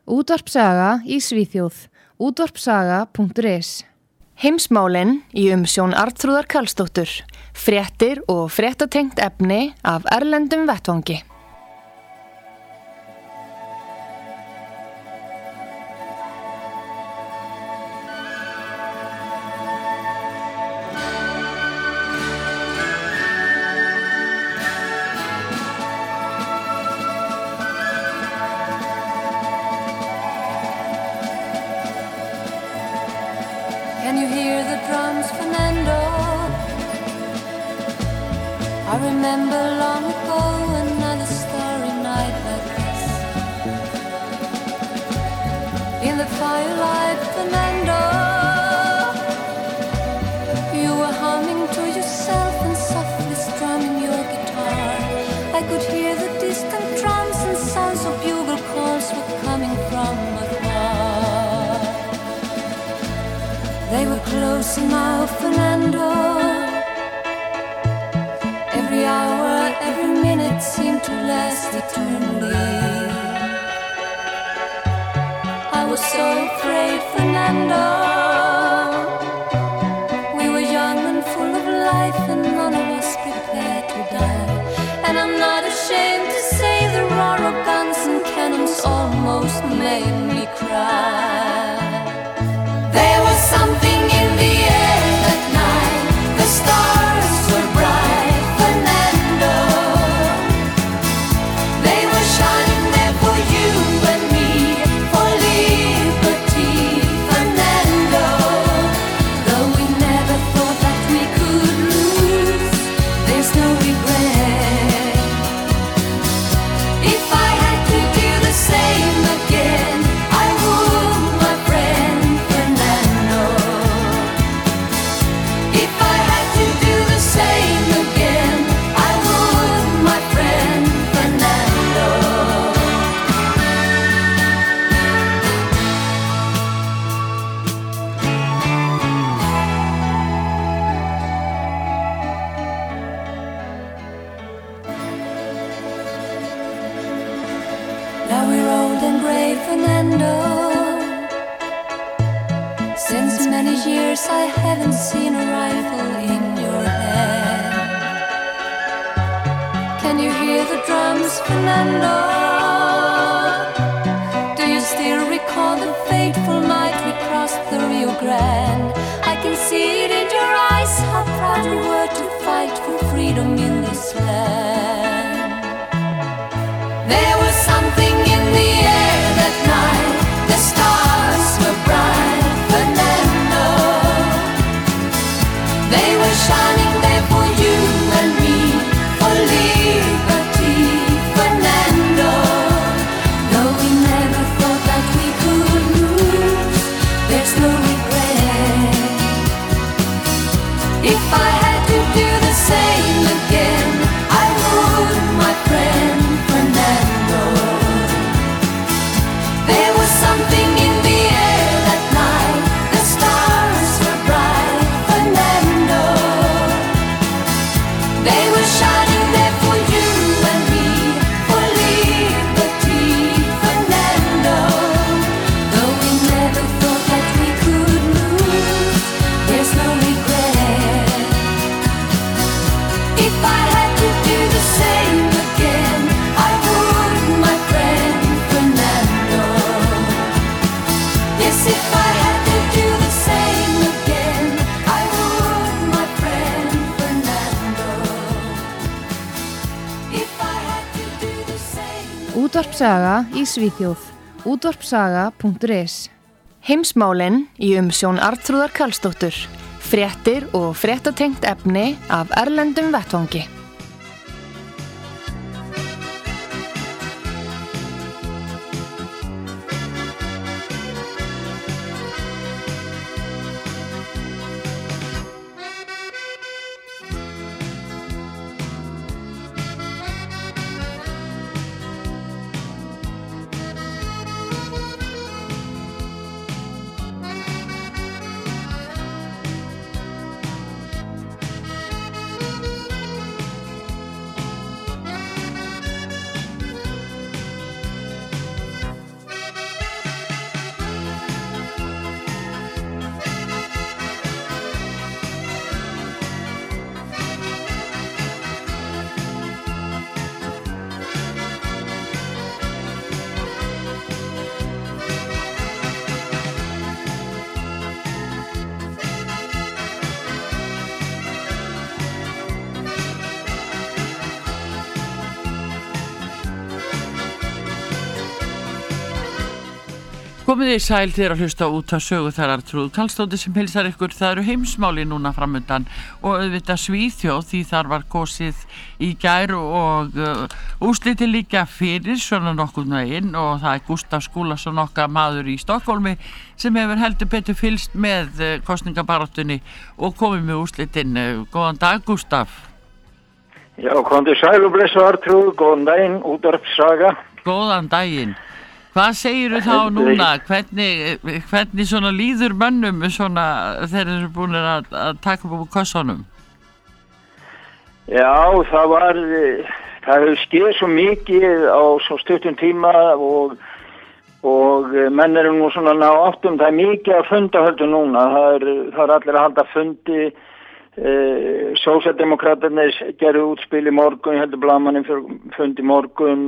Útvarpsaga í Svíþjóð. Útvarpsaga.is. Heimsmálin í umsjón Arnþrúðar Karlsdóttur. Fréttir og fréttatengt efni af erlendum vettvangi. Can you hear the drums, Fernando? I remember long ago another starry night like this. In the firelight, Fernando, you were humming to yourself and softly strumming your guitar. I could hear the distant drums and sounds of bugle calls were coming from afar. They were close now, Fernando. Every hour, every minute seemed to last eternally. I was so afraid, Fernando. We were young and full of life and none of us prepared to die. And I'm not ashamed to say the roar of guns and cannons almost made me cry. There was something in the air that night. The stars were bright, Fernando. They were shining there for you and me, for liberty, Fernando. Though we never thought that we could lose, there's no regret. If I had to do the same again, I would, my friend. Now we're old and grey, Fernando. Since many years I haven't seen a rifle in your hand. Can you hear the drums, Fernando? Do you still recall the fateful night we crossed the Rio Grande? I can see it in your eyes, how proud you were to fight for freedom in this land. There was something in the air that night. The stars were bright, Fernando. They were shining there for you and me, for liberty, Fernando. Though we never thought that we could lose, there's no regret. If I had to do the same again, I would, my friend. There was something in the air that night. The stars were bright, Fernando. They were shining there for you and me, for liberty, Fernando. Though we never thought that we could lose, there's no regret. If I had to do the same again, I would, my friend. Yes, if I had to do the same again, I would, my friend Fernando. If I had to do the same. Útvarpsaga í Svíþjóð. Útvarpsaga.is. Heimsmálin í umsjón Arnþrúðar Karlsdóttur. Fréttir og fréttatengt efni af erlendum vettvangi. Komið þið sæl þegar að hlusta út af sögu þar Arnþrúður Karlsdóttir sem heilsar ykkur. Það eru heimsmáli núna framundan og auðvitað Svíþjóð því þar var kosið í gær og úrslitið líka fyrir svona nokkuð veginn og það Gustaf Skúlason okkar maður í Stokkólmi sem hefur heldur betur fylgst með kosningabaráttunni og komið með úrslitin. Góðan dag Gustaf. Já, komið sæl og blessu Arnþrúður, góðan daginn, útvarpssaga. Góðan daginn. Hvað segirðu þá núna? Hvernig svona líður mönnum svona þeir eru búin að taka upp á kössunum? Já, það hefur skeið svo mikið á svo stuttum tíma og menn eru nú svona ná áttum, það mikið að fundahöldum núna, það er allir að halda fundi. Sósíaldemókratarnir gerðu útspil í morgun, ég heldur blaðmanninn fund í morgun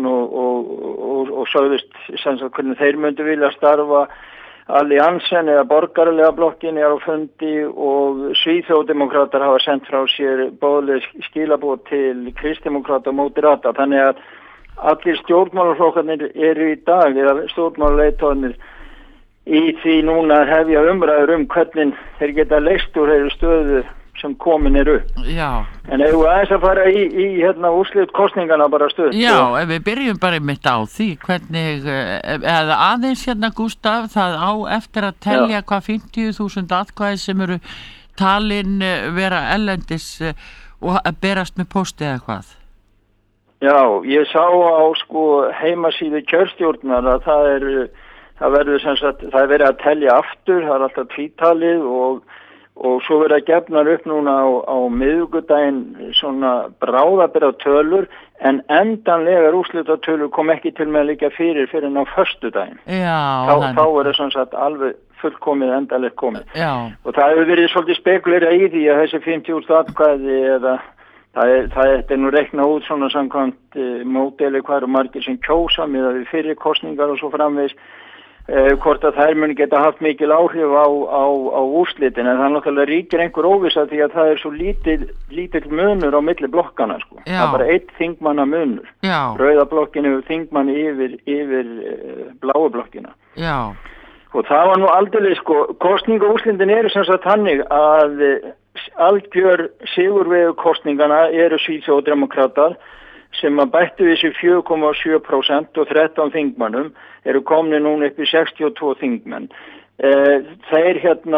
og sögðust sem sagt hvernig þeir myndu vilja starfa. Alliansen eða borgaralega blokkin á fundi og Svíþjóðdemókratar hafa sendt frá sér boðleg skilaboð til kristdemókrata og móderata, þannig að allir stjórnmálaflokkarnir eru í dag eða stjórnmálaleiðtogarnir í því núna að hefja umræður hvernig þeir geta leyst úr þeirri stöðu sem komin upp. Já. En ef við aðeins að fara í úrslit kosningana bara stöð. Já, ef við byrjum bara mitt á því, hvernig, eða aðeins Gustaf, það á eftir að telja hvað 50.000 atkvæði sem eru talin vera erlendis og berast með posti eða hvað? Já, ég sá á heimasíðu kjörstjórnar að það er verið að telja aftur, það er alltaf tvítalið og svo verið að gefnar upp núna á miðvikudaginn svona bráðabirgða tölur en endanlegar úrslitatölu kom ekki til með að liggja fyrir en á föstudaginn. Já. Þá er það svona sagt alveg fullkomið endanlega komið. Já. Og það hefur verið svolítið spekulerað í því að þessi 50.000 atkvæði eða það er nú reiknað út svona samkvæmt módeli hvað eru margir sem kjósa miðað við fyrri kosningar og svo framvegis. Hvort að þær muni geta haft mikil áhrif á úrslitin en það náttúrulega ríkir einhver óvissa því að það er svo lítill munur á milli blokkana það er bara einn þingmanna munur. Rauða blokkin hefur þingmann yfir bláu blokkina. Já. Og það var nú aldrei kosningaúrslitin eru sem sagt þannig að algjör sigurvegur kosningana eru Svíþjóðdemókratar sem að bættu þessi 4,7% og 13 þingmannum eru komni núna upp í 62 þingmenn. Þeir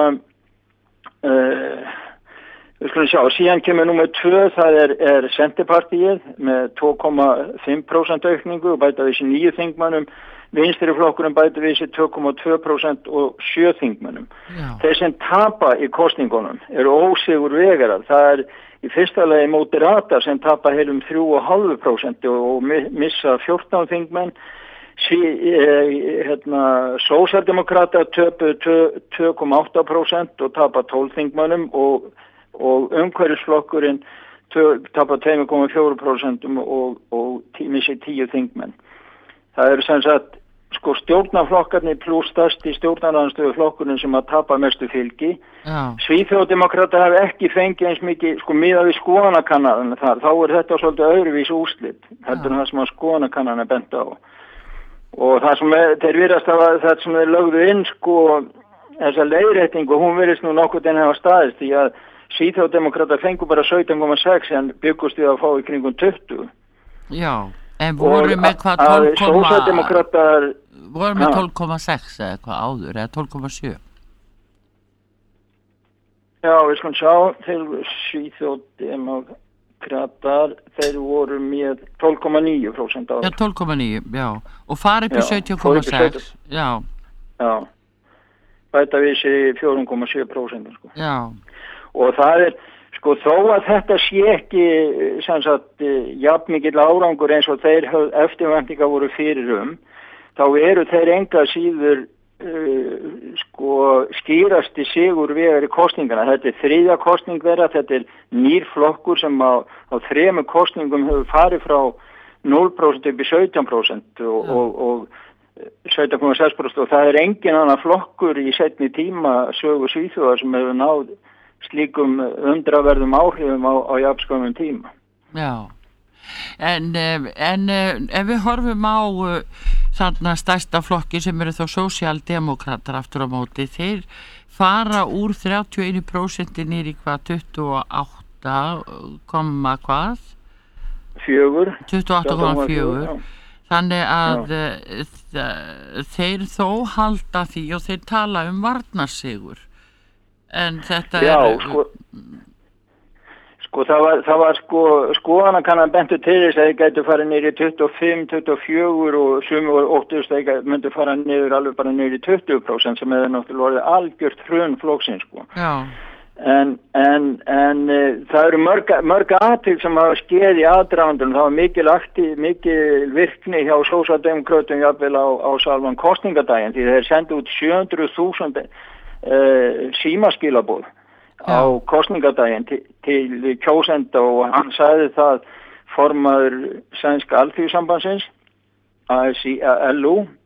við skulum sjá, síðan kemur númer 2, það er Senterpartíið með 2,5% aukningu og bæta þessi 9 þingmannum, Vinstriflokkurinn bæta þessi 2,2% og 7 þingmannum. Þeir sem tapa í kosningunum eru ósigur vegarar, það er í fyrsta lagi móderata sem tapa heilum 3,5% og missa 14 þingmenn. Sósíaldemókratar töpu 2,8% og tapa 12 þingmannum og umhverfisflokkurinn tapa 2,4% og missi 10 þingmenn. Það eru sem sagt stjórnarflokkarnir pluss stærsti stjórnarandstöðuflokkurinn sem að tapa mestu fylgi. Svíþjóðdemókratar hafa ekki fengið eins mikið miðað við skoðanakannanir þar, þá er þetta svolítið öðruvís úrslit heldur en það sem að skoðanakannanir benda á. Og það sem þeir virðast að það sem þeir lögðu inn þessa leiðréttingu, hún virðist nú nokkuð en hafa staðist því að Svíþjóðdemókratar fengu bara 17,6 en byggust við að fá í kringum 20. Já, en voru með hvað 12,6 eða hvað áður, eða 12,7? Já, við skulum sjá til Svíþjóðdemókratar, þeir voru með 12,9% áður. Já, 12,9, já. Og fara upp í 17,6, já. Já, bæta við sér 4,7%, Já. Og það er, þó að þetta sé ekki, sem sagt, jafnmikill árangur eins og þeir eftirvæntingar voru fyrir þá eru þeir enga síður skýrasti sigur vegar í kosningana. Þetta er þriðja kosning þeirra, þetta er nýr flokkur sem á 3 kosningum hefur farið frá 0% upp í 17% og 17,6% og það er engin annar flokkur í seinni tíma sögu Svíþjóðar sem hefur náð slíkum undraverðum áhrifum á jafnskömmum tíma. Já, en ef við horfum á þarna stærsta flokki sem eru þá sósíaldemókratar aftur á móti, þeir fara úr 31% niður í hvað 28, hvað? 28,4. Þannig að þeir þó halda því og þeir tala varnarsigur. En þetta það var skoðanakannan bentu til þess að þeir gætu farið niður í 25, 24 og sumir óttust að þeir myndu fara niður alveg bara niður í 20% sem er náttúrulega orðið algjört hrun flokksins Já. En það eru mörg atvik sem hafa skeð í aðdragandunum. Það var mikil virkni hjá sósíaldemókrötum jafnvel á sjálfan kosningadaginn því þeir sendu út 700.000 símaskilaboð á kosningadaginn til kjósenda og hann sagði það formaður sænska alþýðusambandsins LO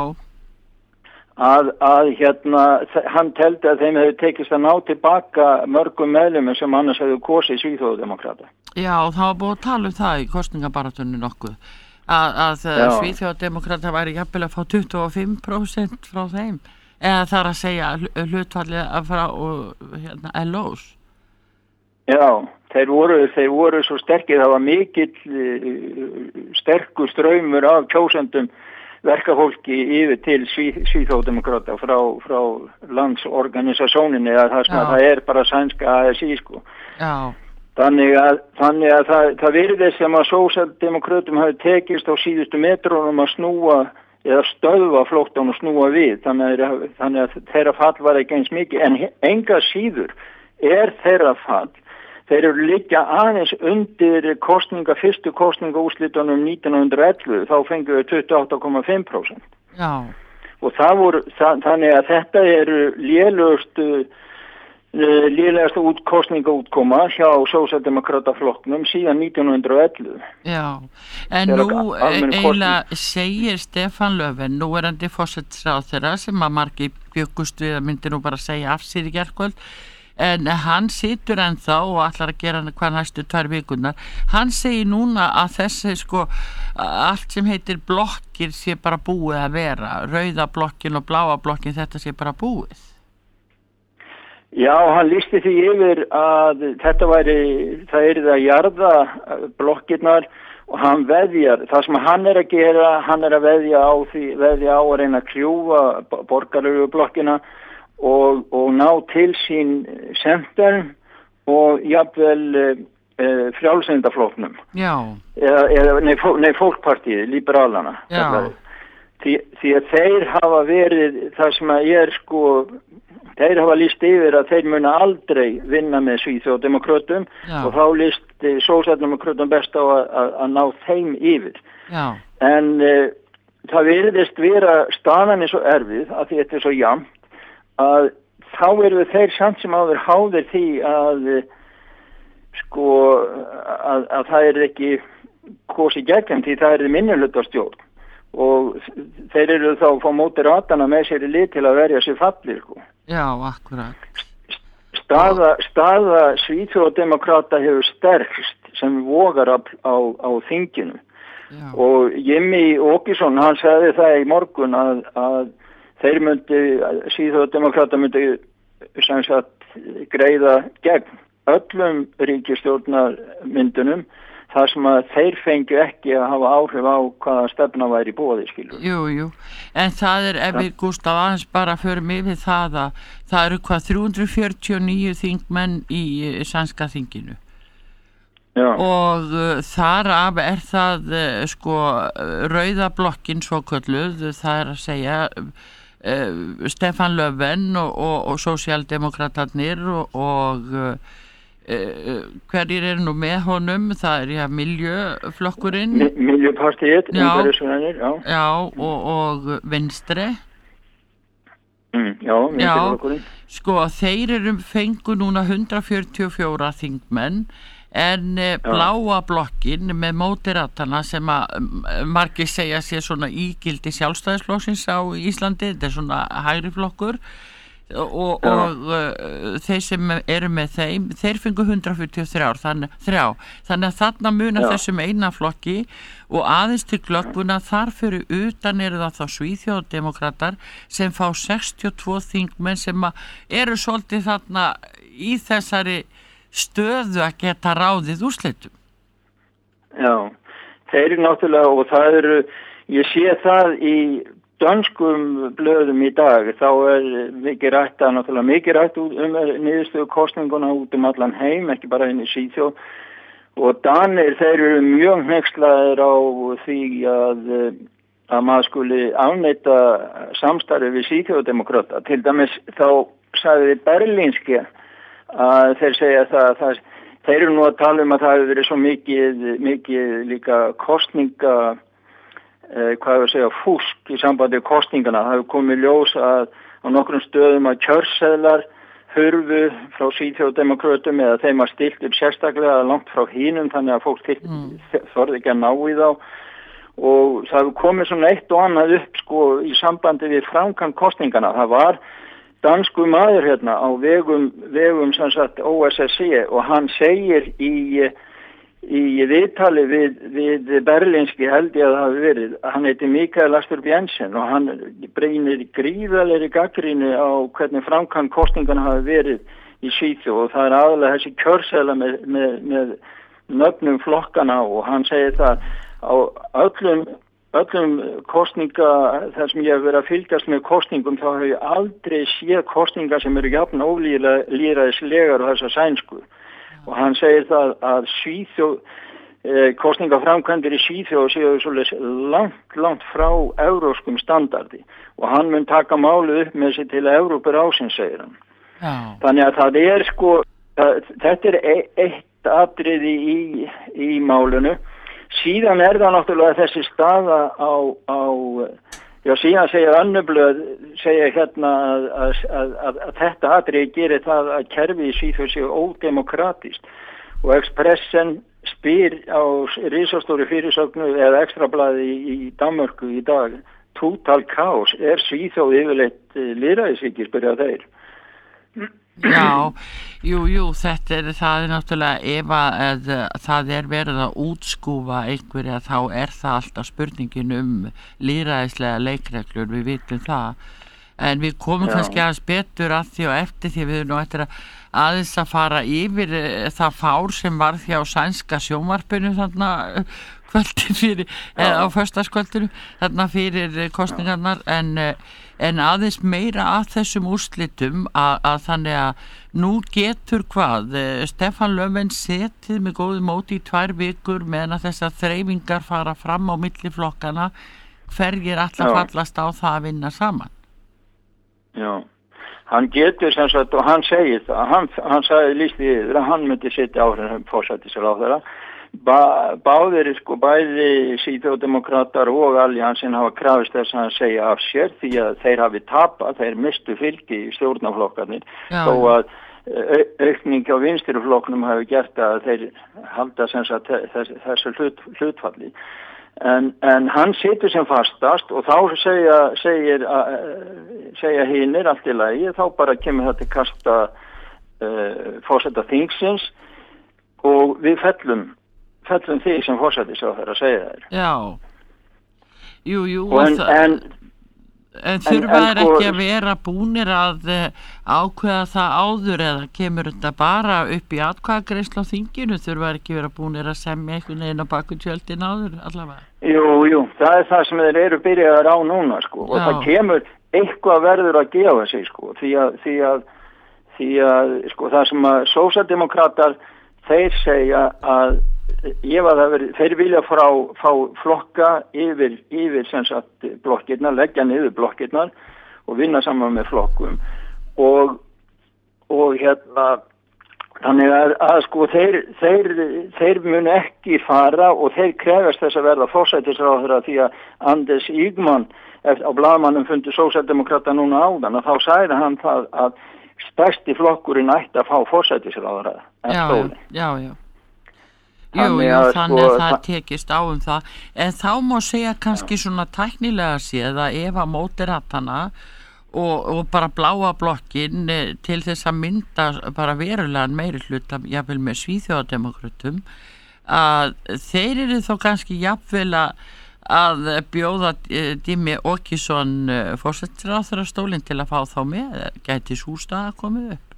að hann teldi að þeim hefði tekist að ná tilbaka mörgum meðlumum sem annars hefðu kosið Svíþjóðademókrata. Já, það var búið að tala það í kosningabaráttunni nokkuð að Svíþjóðademókrata væri jafnvel að fá 25% frá þeim eða þar að segja hlutfallið frá LOs. Já, þeir voru svo sterkir, það var mikill sterkur straumur af kjósendum verkafólki yfir til Svíþjóðademókrata frá landsorganisasjóninni að það bara sænska ASI Já. Þannig að það virðist sem að sósíaldemókrötum hafi tekist á síðustu metrónum að snúa eða stöðva flóttan og snúa við þannig að þeirra fall var ekki eins mikið en enga síður þeirra fall þeir eru líka aðeins undir fyrstu kosningaúrslitunum 1911 þá fengu við 28,5%. Já. Og þannig að þetta eru lélegasta kosningaútkoma hjá sósíaldemókrataflokknum síðan 1911. Já, en nú eiginlega segir Stefán Löfven, núverandi forsætisráðherra sem að margir bjuggust við að myndi nú bara segja af sér í gærkvöld, en hann situr ennþá og ætlar að gera hvað næstu 2 vikurnar. Hann segir núna að þessi allt sem heitir blokkir sé bara búið að vera, rauða blokkin og bláa blokkin, þetta sé bara búið. Já, hann lýsti því yfir að það yrði að jarða blokkirnar og hann veðjar, það sem hann er að gera, hann er að veðja á að reyna að kljúfa borgarlegu blokkina og ná til sín sentern og jafnvel frjálsindaflokknum. Já. Nei, fólkpartíð, liberálana. Því að þeir hafa verið, það sem að þeir hafa lýst yfir að þeir muna aldrei vinna með Svíþjóðademókrötum og þá lýst sósíaldemókrötum best á að ná þeim yfir. Já. En það virðist vera staðan er svo erfið að því þetta er svo jafnt að þá eru þeir samt sem áður háðir því að það er ekki kosið gegn því það er minnihlutastjórn og þeir eru þá að fá móti ratana með sér í lið til að verja sér fallir. Já, akkurat. Staða Svíþjóðademókrata hefur sterkst sem vogar á þinginu. Já. Og Jimmy Åkesson, hann sagði það í morgun að þeir Svíþjóðademókrata myndi sem sagt greiða gegn öllum ríkisstjórnarmyndunum þar sem að þeir fengju ekki að hafa áhrif á hvaða stefna væri í boði, skilur. Jú, en það ef við Gústaf aðeins bara förum yfir það að það eru 349 þingmenn í sænska þinginu. Já. Og þar af það rauða blokkin svo kölluð, það er að segja Stefán Löfven og sósíaldemókratarnir og hverjir eru nú með honum, það er Miljøflokkurinn, Miljøpartiet, já, og Venstre. Já, Miljøflokkurinn. Þeir fengu núna 144 þingmenn en bláa blokkin með mótiratana sem að margir segja sé svona ígildi sjálfstæðisflokksins á Íslandi, þetta er svona hægri flokkur, og þeir sem eru með þeir fengu 143 þannig að þarna munar þessum eina flokki og aðeins til glöggvuna þar fyrir utan eru það þá Svíþjóðdemókratar sem fá 62 þingmenn sem eru svolítið þarna í þessari stöðu að geta ráðið úrslitum. Já, þeir eru náttúrulega og það eru, ég sé það í dönskum blöðum í dag, þá mikið rætt niðurstöðu kosninguna út allan heim, ekki bara inn í Svíþjóð og Danir, þeir eru mjög hneykslaðir á því að maður skuli afneita samstarfi við Svíþjóðdemókrata. Til dæmis þá sagði Berlínski að þeir segja það þeir eru nú að tala að það hefur verið svo mikið líka kosninga fúsk í sambandi við kosningana. Það hefur komið ljós að á nokkrum stöðum að kjörseðlar hurfu frá Svíþjóðdemókrötum eða þeim að stilt upp sérstaklega langt frá hinum þannig að fólk þorði ekki að ná í þá og það hefur komið svona eitt og annað upp í sambandi við framkvæmd kosningana. Það var dansku maður hérna á vegum sem sagt OSSE og hann segir í viðtali við Berlínski held ég að það hafi verið, hann heiti Mikael Astrup Jensen og hann breinir gríðarlegri gagnrýni á hvernig framkvæmd kosningana hafi verið í Svíþjóð og það aðalega þessi kjörseðla með nöfnum flokkana og hann segir það á öllum kosninga þar sem ég hef verið að fylgjast með kosningum þá hef ég aldrei séð kosninga sem eru jafn ólýðræðislegar og þessar sænsku og hann segir það að Svíþjóð kosningaframkvæmdir í Svíþjóð séu svolítið langt frá evrópskum standardi og hann mun taka málið upp með sig til Evrópuráðsins, segir hann. Já. Þannig að það þetta eitt atriði í málinu. Síðan það náttúrulega þessi staða síðan segir Önnublöð hérna að þetta atriði gerir það að kerfi í Svíþjóð séu ódemokratist og Expressen spyr á risastóri fyrirsögnu eða Extrablaði í Danmörku í dag total kaos, Svíþjóð yfirleitt lýðræðisríki, spyrja þeir. Já, jú, það er náttúrulega ef að það verið að útskúfa einhverja þá það alltaf spurningin lýðræðislega leikreglur, við vitum það en við komum kannski aðeins betur að því og eftir því við erum nú eftir aðeins að fara yfir það fár sem var hjá sænska sjónvarpinu þarna kvöldin fyrir, á föstudagskvöldinu þarna fyrir kosningarnar en aðeins meira að þessum úrslitum að þannig að nú getur Stefán Löfven setið með góðu móti í 2 vikur meðan að þessar þreifingar fara fram á milli flokkana hverjir alltaf fallast á það að vinna saman. Já, hann getur sem sagt og hann segir það, hann sagði lísti yfir að hann myndi setja áhrifum forsætisráðherra. Báðir bæði Svíþjóðdemókratar og Alliansin hafa krafist þess að hann segja af sér því að þeir hafi tapað, þeir mistu fylgi í stjórnarflokkarnir þó að aukning á vinstriflokknum hafi gert að þeir halda sem sagt þessu hlutfalli en hann situr sem fastast og þá segja hinir allt í lagi, þá bara kemur þetta kasta forseta þingsins og við fellum því sem forsætisráðherra segja þér. Já. Jú, en þurfa ekki að vera búnir að ákveða það áður eða kemur þetta bara upp í atkvæðagreiðslu á þinginu, þurfa ekki vera búnir að semja einhvern veginn á baku tjöldin áður allavega? Jú, það það sem þeir eru byrjaðar á núna og það kemur eitthvað verður að gefa sig því að það sem að sósíaldemókratar þeir segja að þeir vilja fá flokka yfir sem sagt blokkirnar, leggja niður blokkirnar og vinna saman með flokkum og hérna þannig að þeir munu ekki fara og þeir krefast þess að verða forsætisráðherra því að Anders Ygeman á blaðamannum fundi sósíaldemókrata núna áðan og þá sagði hann það að stærsti flokkurinn ætti að fá forsætisráðherra. Já. Jú, þannig að það tekist á það en þá má segja kannski svona tæknilega séð að ef að mótirattana og bara bláa blokkin til þess að mynda bara verulegan meiri hluta jafnvel með Svíþjóðardemókrötum að þeir eru þó kannski jafnvel að bjóða Dimmi Åkesson forsætisráðherrastólinn til að fá þá með, gæti sú staða komið upp?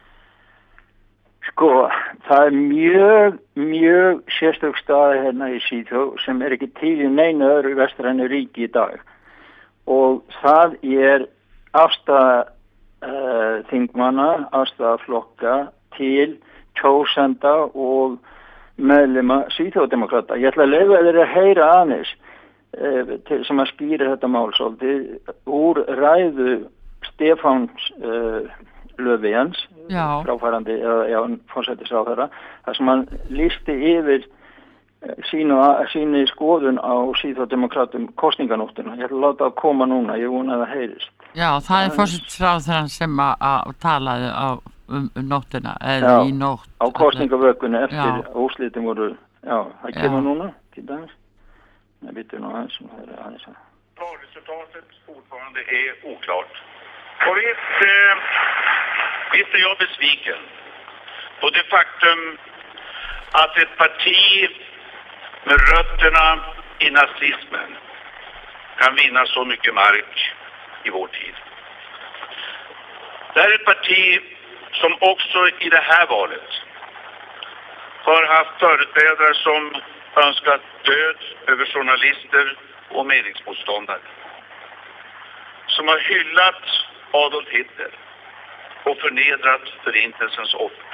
Sko, það er mjög sérstök staða hérna í Svíþjóð sem er ekki til í neinu öðru vestrænu ríki í dag og það er afstaða þingmanna, afstaða flokka til kjósenda og meðlima Svíþjóðardemókrata. Ég ætla að leyfa þér að heyra aðeins sem að skýra þetta mál svolítið úr ræðu Stefáns Löfvens, fráfærandi forsætisráðherra, þar sem hann lýsti yfir síni skoðun á Svíþjóðardemókratum kosninganóttina. Ég ætla að láta að koma núna, ég vona að það heyrist. Já, það er forsætisráðherran sem að talaði nóttina, eða í nótt. Á kosningavökunni eftir úrslitin voru, það kemur núna, til dæmis. Jag vet nog han som hör det. Valresultatet fortfarande är oklart. Och visst är jag besviken på det faktum att ett parti med rötterna i nazismen kan vinna så mycket mark i vår tid. Det är ett parti som också i det här valet har haft företrädare som önskat död över journalister och meningsmotståndare. Som har hyllat Adolf Hitler och förnedrat förintelsens offer.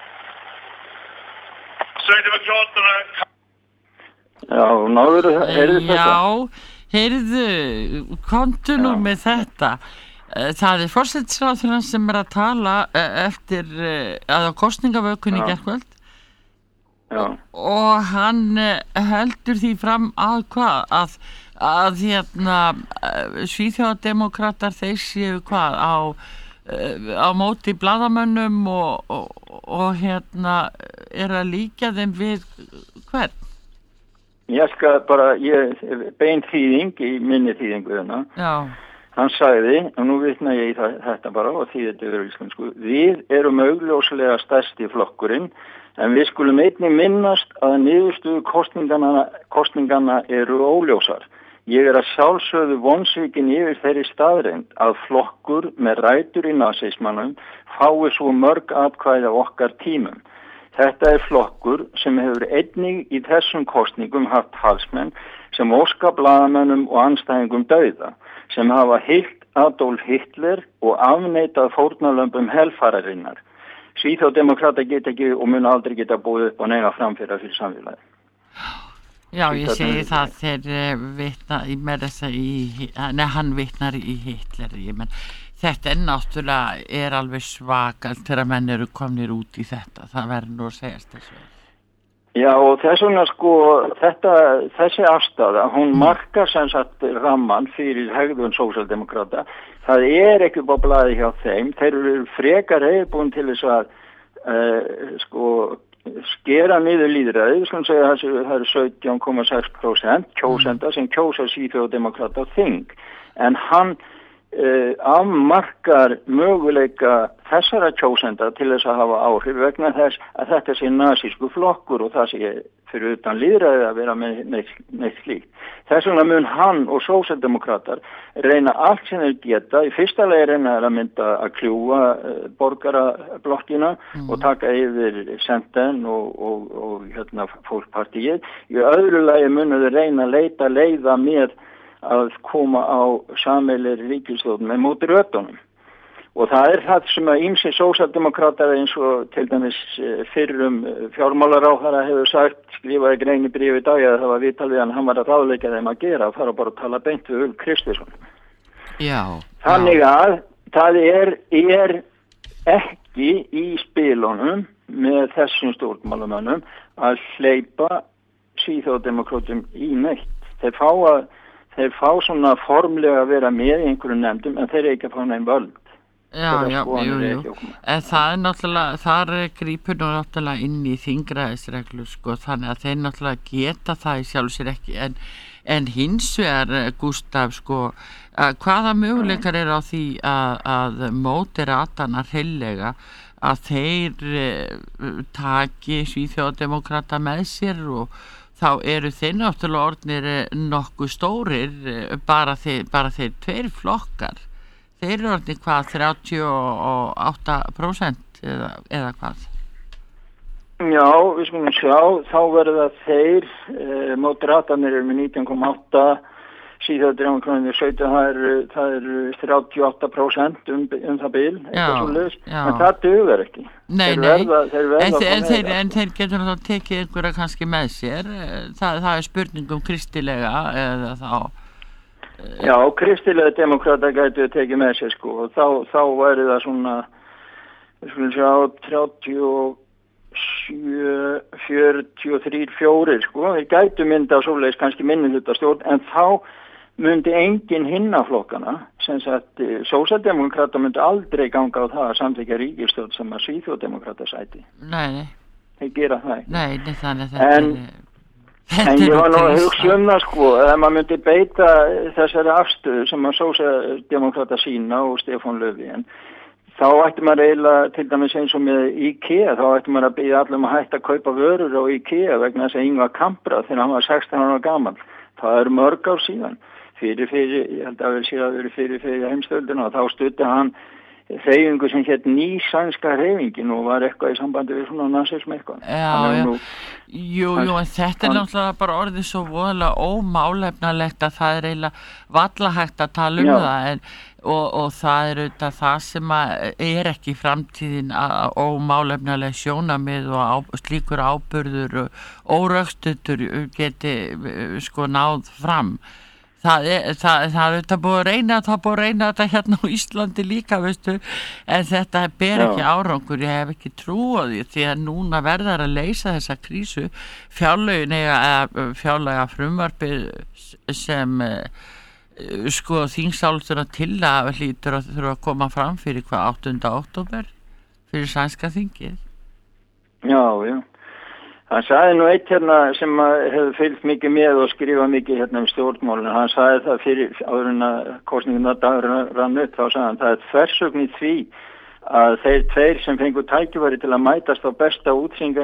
Sverigedemokraterna... Ja, heyrðu, komdu nú með þetta. Það er forsætisráðherrann sem að tala eftir að á kosningavökunni í gærkvöld. Já. Og hann heldur því fram að hvað að hérna Svíþjóðardemókratar þeir séu hvað á móti blaðamönnum og hérna er að líka þeim við hvern? Ég skal bara bein þýðing í minni þýðingu hérna. Já. Hann sagði, og nú vitna ég í þetta bara og þýðir þetta yfir íslensku, við erum augljóslega stærsti flokkurinn en við skulum einnig minnast að niðurstöðu kosninganna eru óljósar. Ég er að sjálfsögðu vonsvikin yfir þeirri staðreind að flokkur með rætur í nasismannum fái svo mörg atkvæði á okkar tímum. Þetta er flokkur sem hefur einnig í þessum kosningum haft talsmenn sem óska blaðamönnum og andstæðingum dauða, sem hafa hyllt Adolf Hitler og afneitað fórnarlömbum helfararinnar. Svíþjóðardemókratar geta ekki og mun aldrei geta búið upp og neina framfyrir fyrir samfélagi. Já, ég segi það þeir vitna með þess að hann vitnar í Hitler. Þetta náttúrulega alveg svakalt þegar menn eru komnir út í þetta. Það verður nú að segjast þessu. Já, og þess vegna sko þessi afstaða, hún markar sem sagt ramman fyrir hegðun sósíaldemókrata. Það er ekki upp á blaði hjá þeim. Þeir eru frekar reiðbúin til þess að skera niður lýðræði. Við skulum segja að það eru 17,6% kjósenda sem kjósa Svíþjóðardemókrata á þing. En hann afmarkar möguleika þessara kjósenda til þess að hafa áhrif vegna þess að þetta sé nasísku flokkur og það sé fyrir utan lýðræði að vera með neitt slíkt. Þess vegna mun hann og sósíaldemókratar reyna allt sem þeir geta. Í fyrsta lagi reyna þeir að mynda að kljúfa borgarablokkina og taka yfir Senten og hérna fólkpartíið. Í öðru lagi munu þeir reyna að leita leiða með að koma á sameiginlegri ríkisstjórn með móti rötunum. Og það er það sem að ýmsir sósíaldemókratar eins og til dæmis fyrrum fjármálaráðherra hefur sagt, skrifaði grein í bréfi í dag að það var viðtal við hann var að ráðleika þeim að gera, að fara bara að tala beint við Ulf Kristersson. Já. Þannig að það er ekki í spilunum með þessum stjórnmálamönnum að hleypa Svíþjóðardemókratum í neitt. Þeir fá svona formlega að vera með í einhverjum nefndum en þeir ekki að fá neinn völd. Já, jú. En það er náttúrulega, þar grípur nú náttúrulega inn í þingræðisreglu sko, þannig að þeir náttúrulega geta það í sjálf sér ekki en hins vegar Gústaf sko, hvaða möguleikar eru á því að móderatanar heillega að þeir taki Svíþjóðardemókrata með sér og þá eru þeir náttúrulega orðnir nokkuð stórir, bara þeir tveir flokkar. Þeir eru orðnir hvað, 38% eða hvað? Já, við skulum sjá, þá verða þeir, moderatanir eru með 19,8, Svíþjóðardemókratarnir 17, það er 38% það bil, eitthvað svoleiðis, en það dugar ekki. Nei, en þeir getur náttúrulega tekið einhverja kannski með sér, það er spurning kristilega eða þá... Já, kristilega demokrata gætu tekið með sér sko, og þá væri það svona, við skulum sjá, 43 sko, þeir gætu mynda svoleiðis kannski minnihlutastjórn, en þá myndi engin hinnaflokkana, sem sagt, sósíaldemókrata myndi aldrei ganga á það að samþykkja ríkisstjórn sem að Svíþjóðardemókrata sæti. Nei. Þeir gera það. Nei, þannig að En ég var nú að hugsa það sko, að maður myndi beita þessari afstöðu sem að sósíaldemókrata sína og Stefán Löfven, þá ætti maður eiginlega, til dæmis eins og með IKEA, þá ætti maður að biðja allir að hætta að kaupa vörur á IKEA vegna þess að Ingvar Kamprad þegar hann var 16 ára gamall. Það er mörg ár síðan. Ég held að það verið fyrir heimstöldina og þá studdi hann hreyfingu sem hétt Ný sænska hreyfingin og var eitthvað í sambandi við svona nasism eitthvað. Jú, en þetta er náttúrulega bara orðið svo voðalega ómálefnalegt að það er eiginlega varla hægt að tala það og það er auðvitað það sem er ekki í framtíðin ómálefnaleg sjónamið og slíkur áburður og órökstutur geti sko náð fram. Það er búið að reyna þetta hérna á Íslandi líka, veistu, en þetta ber ekki árangur, ég hef ekki trú á því að núna verðar að leysa þessa krísu, fjárlega frumvarpið sem sko þingsályktun tillaga hlýtur að þurfa að koma fram fyrir 8. október fyrir sænska þingið. Já. Hann sagði nú eitt hérna sem hefur fylgt mikið með og skrifað mikið hérna stjórnmálinu. Hann sagði það fyrir áður en að kosninguna dagur rann upp, þá sagði hann það er þversögn í því að þeir tveir sem fengu tækifæri til að mætast á besta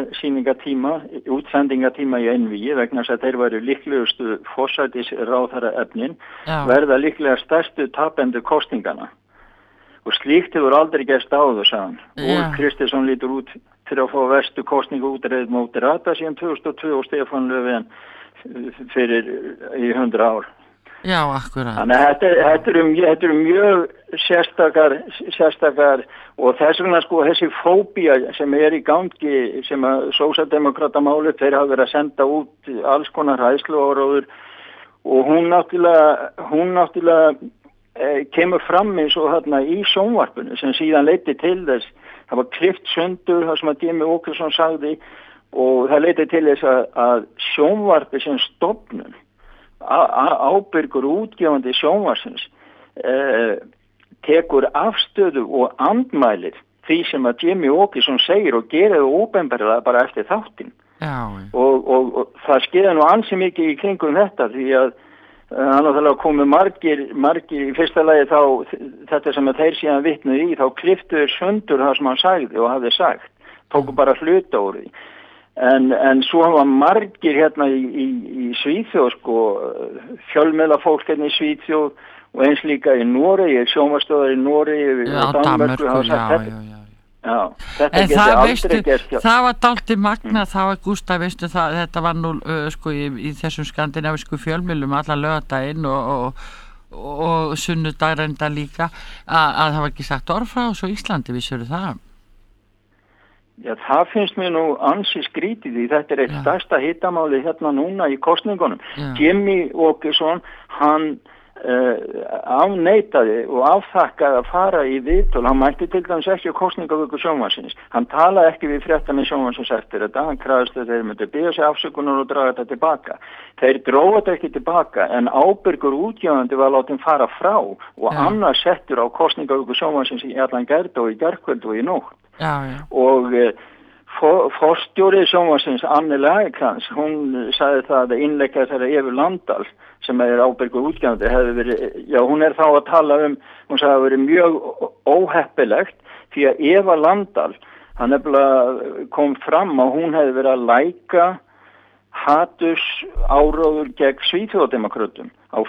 útsendingatíma í einvígi vegna þess að þeir væru líklegustu forsætisráðherra efnin verða líklega stærstu tapendur kosningana. Og slíkt hefur aldrei gerst áður, sagði hann. Og Kristersson lítur út fyrir að fá verstu kosningu útreið móderata síðan 2002 og Stefán Löfven fyrir í 100 ár. Já, akkurat. Þannig að þetta eru mjög sérstakar og þess vegna sko þessi fóbía sem er í gangi sem að sósíaldemókrata máli, þeir hafa verið að senda út alls konar hræðsluáróður og hún náttúrulega kemur fram eins og þarna í sjónvarpinu sem síðan leiddi til þess, það var klift sundur, það sem að Jimmy Åkesson sagði og það leiddi til þess að sjónvarpi sem stofnun, ábyrgur útgefandi sjónvarsins, tekur afstöðu og andmælir því sem að Jimmy Åkesson segir og gerir það ópenbarlega bara eftir þáttinn. Og það skeiði nú ansi mikið í kringum þetta því að hann náttúrulega komið margir í fyrsta lagi þá þetta sem að þeir síðan vitnuð í þá kliftuður sundur það sem hann sagði og hafði sagt, tóku bara hluta úr því en svo hafa margir hérna í Svíþjóð sko, fjölmiðla fólk hérna í Svíþjóð og eins líka í Noregi, sjónvarpsstöðvar í Noregi og Danmörku hafa sagt þetta. Já, þetta en það veistu, það var dálítið magna, það var Gústaf, veistu það, þetta var nú sko í þessum skandinavísku fjölmiðlum allan laugardaginn og sunnudag reynda líka að það var ekki sagt orð frá svo Íslandi, vissirðu það? Já, það finnst mér nú ansi skrítið því þetta er eitt stærsta hitamáli hérna núna í kosningunum. Jimmy Åkesson, hann afneitaði og afþakkaði að fara í viðtöl, hann mætti til dæmis ekki á kosningavöku sjónvarpsins, hann talaði ekki við fréttamenn sjónvarpsins eftir þetta, hann krafðist að þeir myndi biðja sig afsökunar og draga þetta tilbaka. Þeir drógu þetta ekki tilbaka en ábyrgur útgefandi var látinn fara frá og annars settur á kosningavöku sjónvarpsins í allan gærdag og í gærkvöld og í nótt. Og forstjóri sjónvarpsins Anne Lagercrantz, hún sagði það að innleggja þessari Evu Landal sem ábyrgur útgefandi hefði verið, já hún þá að tala hún sagði að það verið mjög óheppilegt því að Eva Landal, hann nefnilega kom fram að hún hefði verið að læka haturs áróður gegn Svíþjóðademókrötum á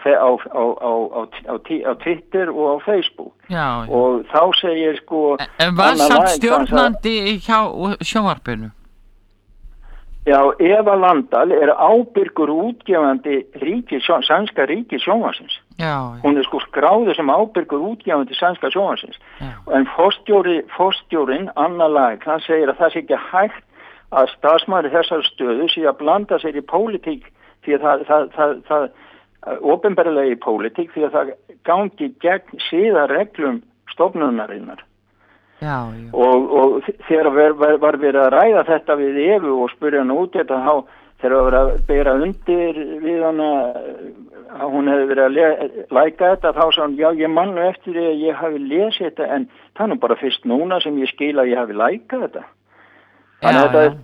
Twitter og á Facebook. Já. Og þá segir sko en var samt stjórnandi hjá sjónvarpinu? Já, Eva Landal ábyrgur útgefandi sænska ríkissjónvarpsins. Já. Hún sko skráður sem ábyrgur útgefandi sænska sjónvarpsins. En forstjórinn Anna Lagercrantz segir að það sé ekki hægt að starfsmaður þessar stöðu sé að blanda sér í pólitík því að það opinberlega í pólitík því að það gangi gegn siðareglum stofnunarinnar. Já. Og þegar var verið að ræða þetta við Evu og spurja hann út þetta þegar var að bera undir við hana að hún hefði verið að læka þetta þá sagði hann, já ég mann eftir því að ég hafi lesið þetta en það nú bara fyrst núna sem ég skil að ég hafi lækað þetta. En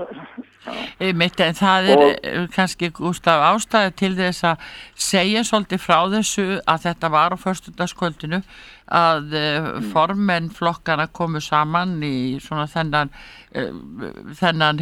það kannski Gústaf ástæðu til þess að segja svolítið frá þessu að þetta var á föstudagskvöldinu að formenn flokkana komu saman í svona þennan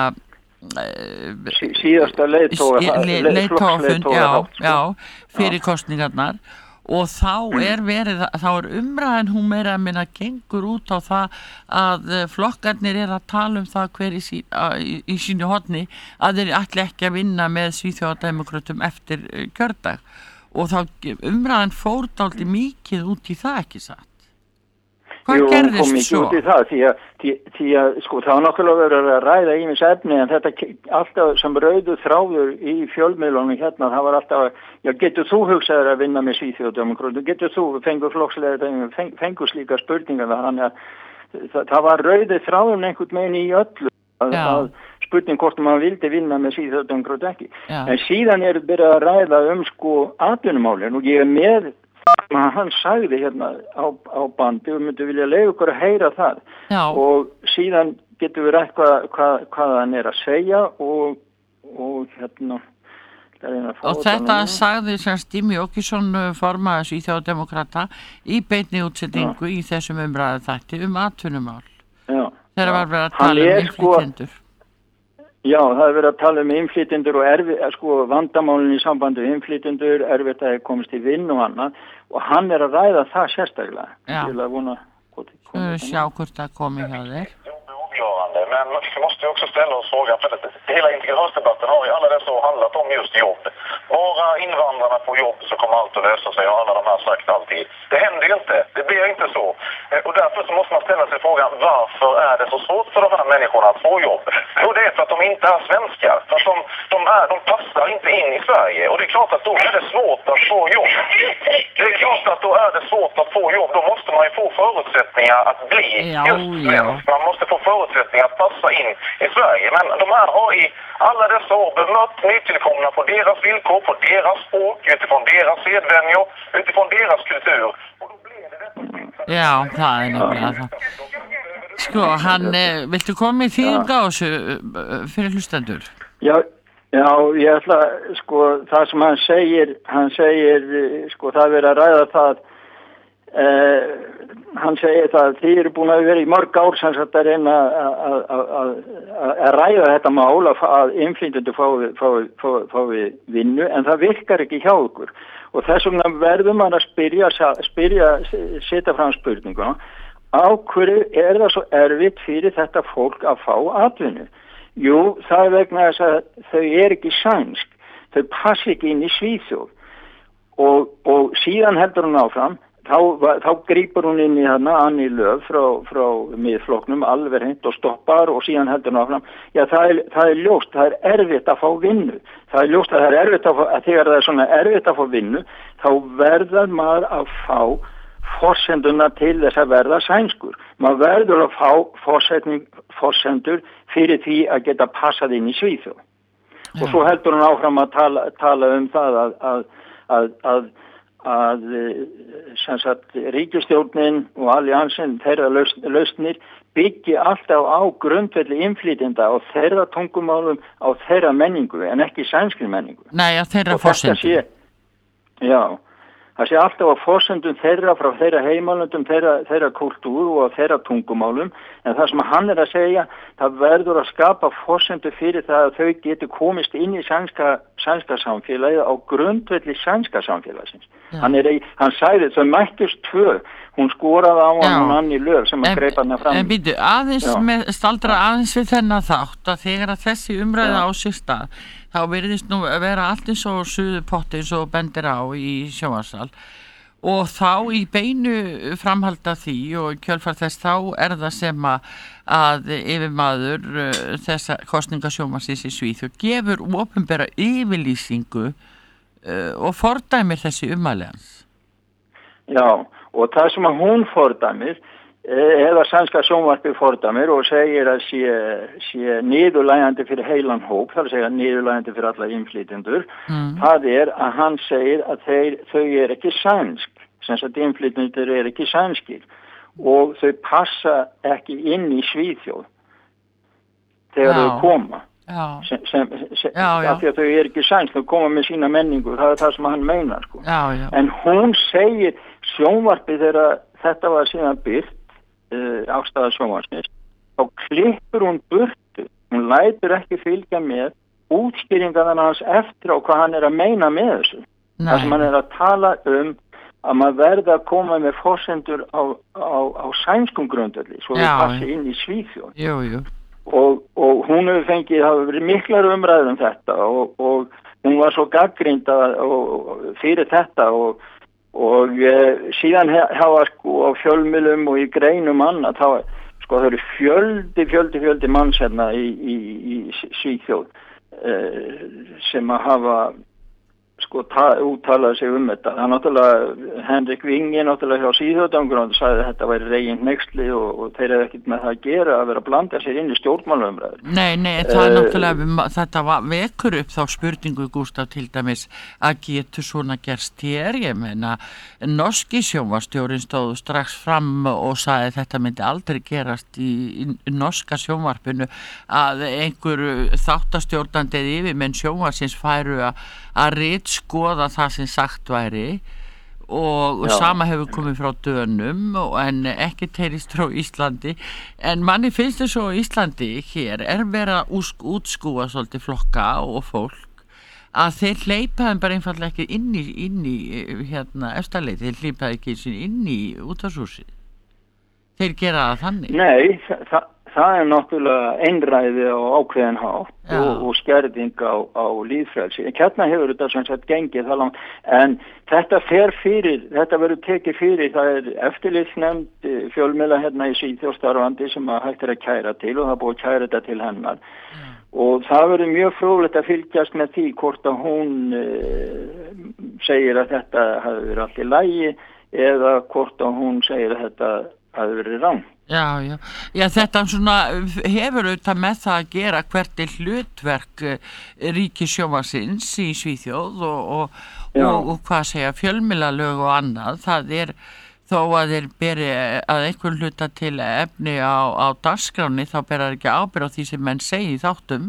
síðasta leiðtogafund fyrir kosningarnar og þá er umræðan hún meira að minna gengur út á það að flokkarnir að tala það hver í sínu horni að þeir ætli ekki að vinna með Svíþjóðademókrötum eftir kjördag og þá umræðan fór dálítið mikið út í það ekki satt. Hvað gerðist svo? Út í það því að sko það náttúrulega verið að ræða ýmis efni en þetta alltaf sem rauðu þráður í fjölmiðlunum hérna það var alltaf já getur þú hugsaður að vinna með Svíþjóðademókrötum, getur þú fengur flokkslega fengur slíka spurningar þannig að það var rauðu þráður einhvern veginn í öllu að spurning hvort maður vildi vinna með Svíþjóðademókrötum ekki. En síðan byrjað að ræða sko atvinnumálin og ég með hann sagði hérna á bandi og myndi vilja leyfa ykkur að heyra það. Já. Og síðan getur við rætt hvað hann að segja og hérna og þetta sagði sem Stími Åkesson formaður Svíþjóðademókrata í beinni útsendingu í þessum umræðu þætti atvinnumál. Já. Þegar var verið að tala innflytjendur. Já, það verið að tala innflytjendur og vandamálin í sambandi við innflytjendur, erfitt að komast í vinn og annað og hann að ræða það sérstaklega. Ja. Till att vona sjá hvort það komi hjá þér. Men vi måste ju också ställa oss frågan, för hela integrationsdebatten har ju alla dessa år handlat om just jobb. Bara invandrarna får jobb så kommer allt att lösa sig, och alla de här sagt alltid. Det händer ju inte, det blir inte så. Och därför så måste man ställa sig frågan, varför är det så svårt för de här människorna att få jobb? Jo, det är för att de inte är svenskar. För att de passar inte in i Sverige. Och det är klart att då är det svårt att få jobb. Det är klart att då är det svårt att få jobb. Då måste man ju få förutsättningar att bli just svensk. Man måste få förutsättningar att passa in i Sverige. Men de här har i alla dessa år bemött nytillkomna på deras villkor, på deras språk, utifrån deras sedvänjor, utifrån deras kultur. Och då blir det detta. Ja, það nefnilega það. Sko, viltu koma í þýðinga á þessu fyrir hlustendur? Já, ég ætla, sko, það sem hann segir, sko, það verið að ræða það, hann segir það að þið eru búin að vera í mörg ár sem sagt að reyna að ræða þetta mál að innflytjendur fái vinnu en það virkar ekki hjá ykkur og þess vegna verður maður að setja fram spurninguna á hverju það svo erfitt fyrir þetta fólk að fá atvinnu? Jú, það er vegna þess að þau ekki sænsk, þau passi ekki inn í Svíþjóð og síðan heldur hún áfram. Þá grípur hún inn í hana Annie Lööf frá miðflokknum alveg hreint og stoppar og síðan heldur hún áfram. Já, það er ljóst, það er erfitt að fá vinnu. Það er ljóst að það er erfitt að þegar það er svona erfitt að fá vinnu, þá verður maður að fá forsenduna til þess að verða sænskur. Maður verður að fá forsendur fyrir því að geta passað inn í Svíþjóð. Og svo heldur hún áfram að tala það að sem sagt ríkisstjórnin og alliansin þeirra lausnir byggi alltaf á grundvelli innflytjenda á þeirra tungumálum, á þeirra menningu en ekki sænskri menningu. Nei, að þeirra forsendum. Já, það sé alltaf á forsendum þeirra frá þeirra heimálundum, þeirra kultúr og þeirra tungumálum, en það sem hann að segja, það verður að skapa forsendu fyrir það að þau getur komist inn í sænska samfélagið á grundvelli sænska samfélagsins. Hann sagði þau mættust tvö, hún skoraði á hann og Annie Lööf sem að greipa hana fram. En býtu, staldra aðeins við þennan þátt að þegar að þessi umræða á sig stað, þá virðist nú vera allt eins og suðupotti eins og bendir á í sjónvarpssal og þá í beinu framhalda því og kjölfar þess þá það sem að yfirmaður þessa kosningasjónvarpsins í Svíþjóð gefur opinbera yfirlýsingu og fordæmir þessi ummæli hans. Já, og það sem að hún fordæmir eða sænska sjónvarpið fordæmir og segir að sé niðurlægjandi fyrir heilan hóp, það segja niðurlægjandi fyrir alla innflytjendur, það að hann segir að þau ekki sænsk, sem sagt innflytjendur ekki sænskir og þau passa ekki inn í Svíþjóð þegar þau koma. Af því að þau ekki sænsk, þau koma með sína menningu, það það sem hann meinar sko. En hún segir sjónvarpið þegar þetta var síðan byrt ástæða sjónvarpsins, þá klippur hún burtu, hún lætur ekki fylgja með útskýringarnar hans eftir á hvað hann að meina með þessu. Það sem hann að tala að maður verða að koma með forsendur á sænskum grundvelli, svo við passi inn í Svíþjóð. Jú. Og hún hefur fengið, það hefur verið miklar umræður þetta og hún var svo gagnrýnd fyrir þetta og síðan hafa sko á fjölmiðlum og í greinum annað, það eru fjöldi manns hérna í Svíþjóð sem að hafa sko úttalað sig þetta. Það náttúrulega Henrik Winge náttúrulega hjá Síðhjóðdangur sagði að þetta væri regin nexli og þeir hefði ekkert með það að gera að vera að blanda sér inn í stjórnmálumræður. Nei, það er náttúrulega þetta vekur upp þá spurningu Gústaf til dæmis að getur svona gerst hér, ég meina norski sjónvarpsstjórinn stóð strax fram og sagði þetta myndi aldrei gerast í norska sjónvarpinu að einhver þáttastjórnandi eða yfirmenn sjónvarpsins færu að ritskoða það sem sagt væri og sama hefur komið frá Dönum en ekki teyrist frá Íslandi en manni finnst þess að Íslandi hér verið að útskúa svolítið flokka og fólk að þeir hleypaðum bara einfallega ekki inn í hérna efstaleiti, þeir hleypaði ekki inn í útvarpshúsið. Þeir gera það þannig. Nei, það náttúrulega einræði á ákveðin hátt og skerðing á líðfrelsi. Hérna hefur þetta sem sagt gengið það langt, en þetta verður tekið fyrir, það eftirlitsnefnd fjölmiðla hérna í Svíþjóð starfandi sem að hægt að kæra til og það búið að kæra þetta til hennar. Og það verður mjög fróðlegt að fylgjast með því hvort að hún segir að þetta hafi verið allt í lagi eða hvort að hún segir að þetta hafi verið rangt. Já, þetta svona hefur auðvitað með það að gera hvert hlutverk ríkissjónvarpsins í Svíþjóð og hvað segja fjölmiðlalög og annað, það þó að þeir beri að einhver hluta til efni á dagskráni þá ber það ekki ábyrgð á því sem menn segi í þáttum.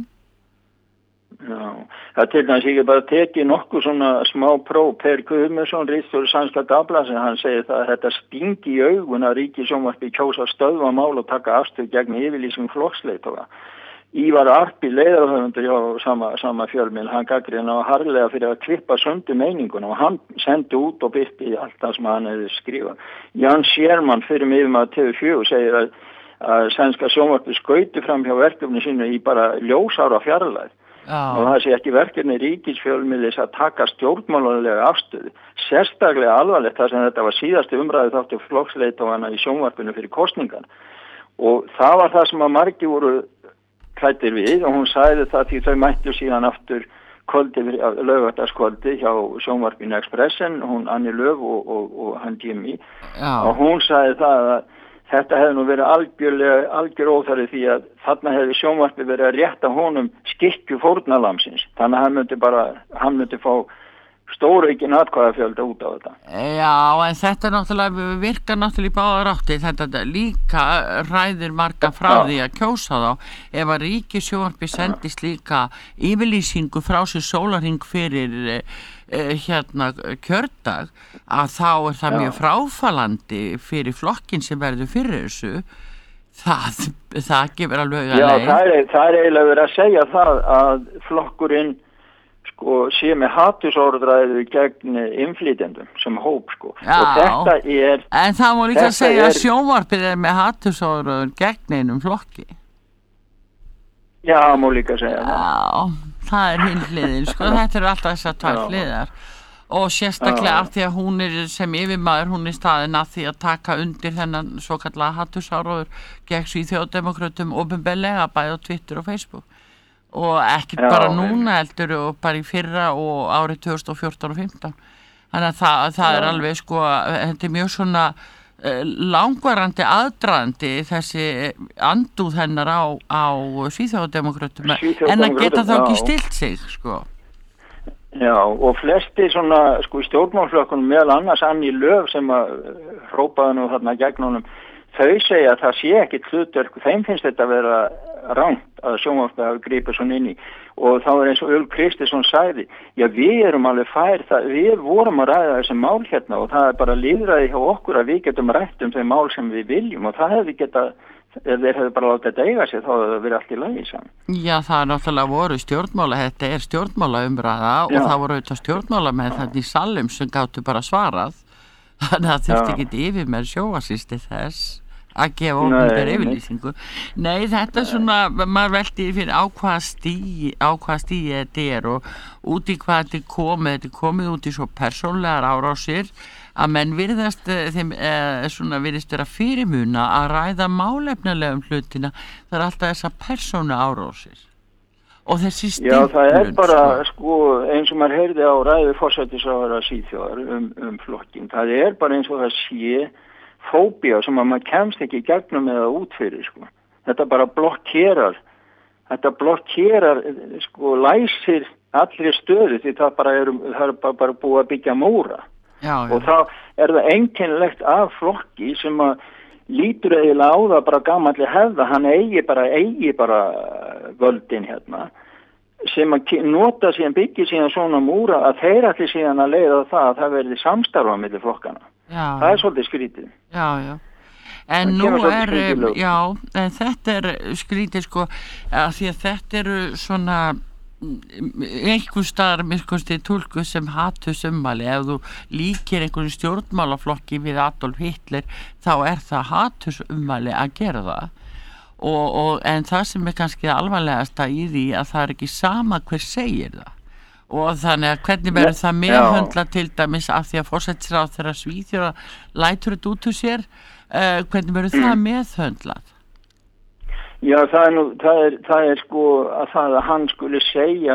Já, það til dæmis ég bara tekið nokkuð svona smá próf Per Guðmundsson, ritstjóri Sænska Dagblaðsins, hann segir það að þetta stingi í augun að ríkissjónvarpið kjósa stöðva mál og taka afstöðu gegn yfirlýsing flokksleiðtoga. Ívar Arpi, leiðarhöfundur hjá sama fjölmiðl, hann gagnrýndi á harðlega fyrir að klippa sundur meininguna og hann sendi út og birti allt það sem hann hefði skrifað. Jan Scherman, fyrir yfirmaður TV4, segir að Sænska sjónvarpið skauti fram hjá verkefni sínu í bara ljósára fjarlægð. Og það sé ekki verkefni ríkisfjölmiðlis að taka stjórnmálulega afstöðu. Sérstaklega alvarlegt þar sem þetta var síðasti umræðu þáttu flokksleiðtogana í sjónvarpinu fyrir kosningan. Og það var það sem að margir voru klæddir við og hún sagði það því þau mættu síðan aftur laugardagskvöldi hjá sjónvarpinu Expressen, hún Annie Lööf og hann Jimmy. Og hún sagði það að þetta hefði nú verið algjör óþarfi því að þarna hefði sjónvarpið verið að rétta honum skikkju fórnarlamsins. Þannig að hann myndi fá stóraukin atkvæðafjölda út á þetta. Já, en þetta náttúrulega virkar náttúrulega í báðar áttir. Þetta líka ræðir marga frá því að kjósa þá. Ef að ríkissjónvarpið sendist líka yfirlýsingu frá sér sólarhring fyrir kjördag, að þá það mjög fráfallandi fyrir flokkin sem verður fyrir þessu. Það gefur alveg að leið. Já, það eiginlega verið að segja það að flokkurinn sé með hatursorðræðu gegn innflytjendum sem hóp Já, og þetta en það má líka segja að sjónvarpið með hatursorðræðu gegn einum flokki. Já, má líka segja það. Já, það hinn hliðin, þetta alltaf þessar tvær hliðar. Og sérstaklega af því að hún sem yfirmaður, hún staðin að því að taka undir þennan svo kallaða hatursáróður gegn Svíþjóðdemókrötum opinberlega bæði á Twitter og Facebook. Og ekkert bara núna heldur og bara í fyrra og árið 2014 og 15. Þannig að það alveg þetta mjög svona langvarandi aðdragandi þessi andúð hennar á Svíþjóðdemókrötum en að geta þá ekki stilt sig Já, og flesti svona í stjórnmálaflokkunum meðal annars Annie Lööf sem að hrópaði nú þarna gegn honum, þau segja að það sé ekkit hlutverk, þeim finnst þetta að vera rangt að sjónvarpið hafi gripið svona inn í og þá eins og Ulf Kristersson sagði, já við erum alveg fær það, við vorum að ræða þessi mál hérna og það bara lýðræði hjá okkur að við getum rætt þau mál sem við viljum og það hefði getað ef þeir hefðu bara látið þetta eiga sig þá hefði það verið allt í lagi saman. Já, það náttúrulega voru stjórnmála, þetta stjórnmálaumræða og það voru auðvitað stjórnmála með þetta í salum sem gáttu bara svarað þannig að þurfti ekki yfir með sjóasýsti þess að gefa opinber yfirlýsingu. Nei, þetta svona, maður veldi fyrir á hvaða stíi þetta og út í hvað þetta er komið út í svo persónlegar árásir að menn virðist vera fyrirmuna að ræða málefnilegum hlutina, það er alltaf þessa persónu árásir og þessi stimplun. Já, það bara eins og maður heyrði á ræðu forsætisráðherra Svíþjóðar flokkin, það bara eins og það sé fóbía sem að maður kemst ekki gegnum eða út fyrir þetta bara blokkerar læsir allri stöðu því það er bara búið að byggja múra og þá það einkennilegt af flokki sem að lítur eiginlega á það bara gamalli hefða, hann eigi bara völdin hérna sem að nota síðan byggja síðan svona múra að þeir allir síðan að leiða það að það verði samstarfa milli flokkana. Það er svolítið skrítið. Já. En nú en þetta skrítið að því að þetta eru svona einhver staðar miskunnsti túlku sem hatursummæli, ef þú líkir einhverju stjórnmálaflokki við Adolf Hitler þá það hatursummæli að gera það en það sem kannski alvarlegasta í því að það ekki sama hver segir það og þannig að hvernig verður það meðhöndla til dæmis af því að forsætisráðherra Svíþjóða lætur þetta út úr sér hvernig verður það meðhöndlað? Já, það er að það að hann skuli segja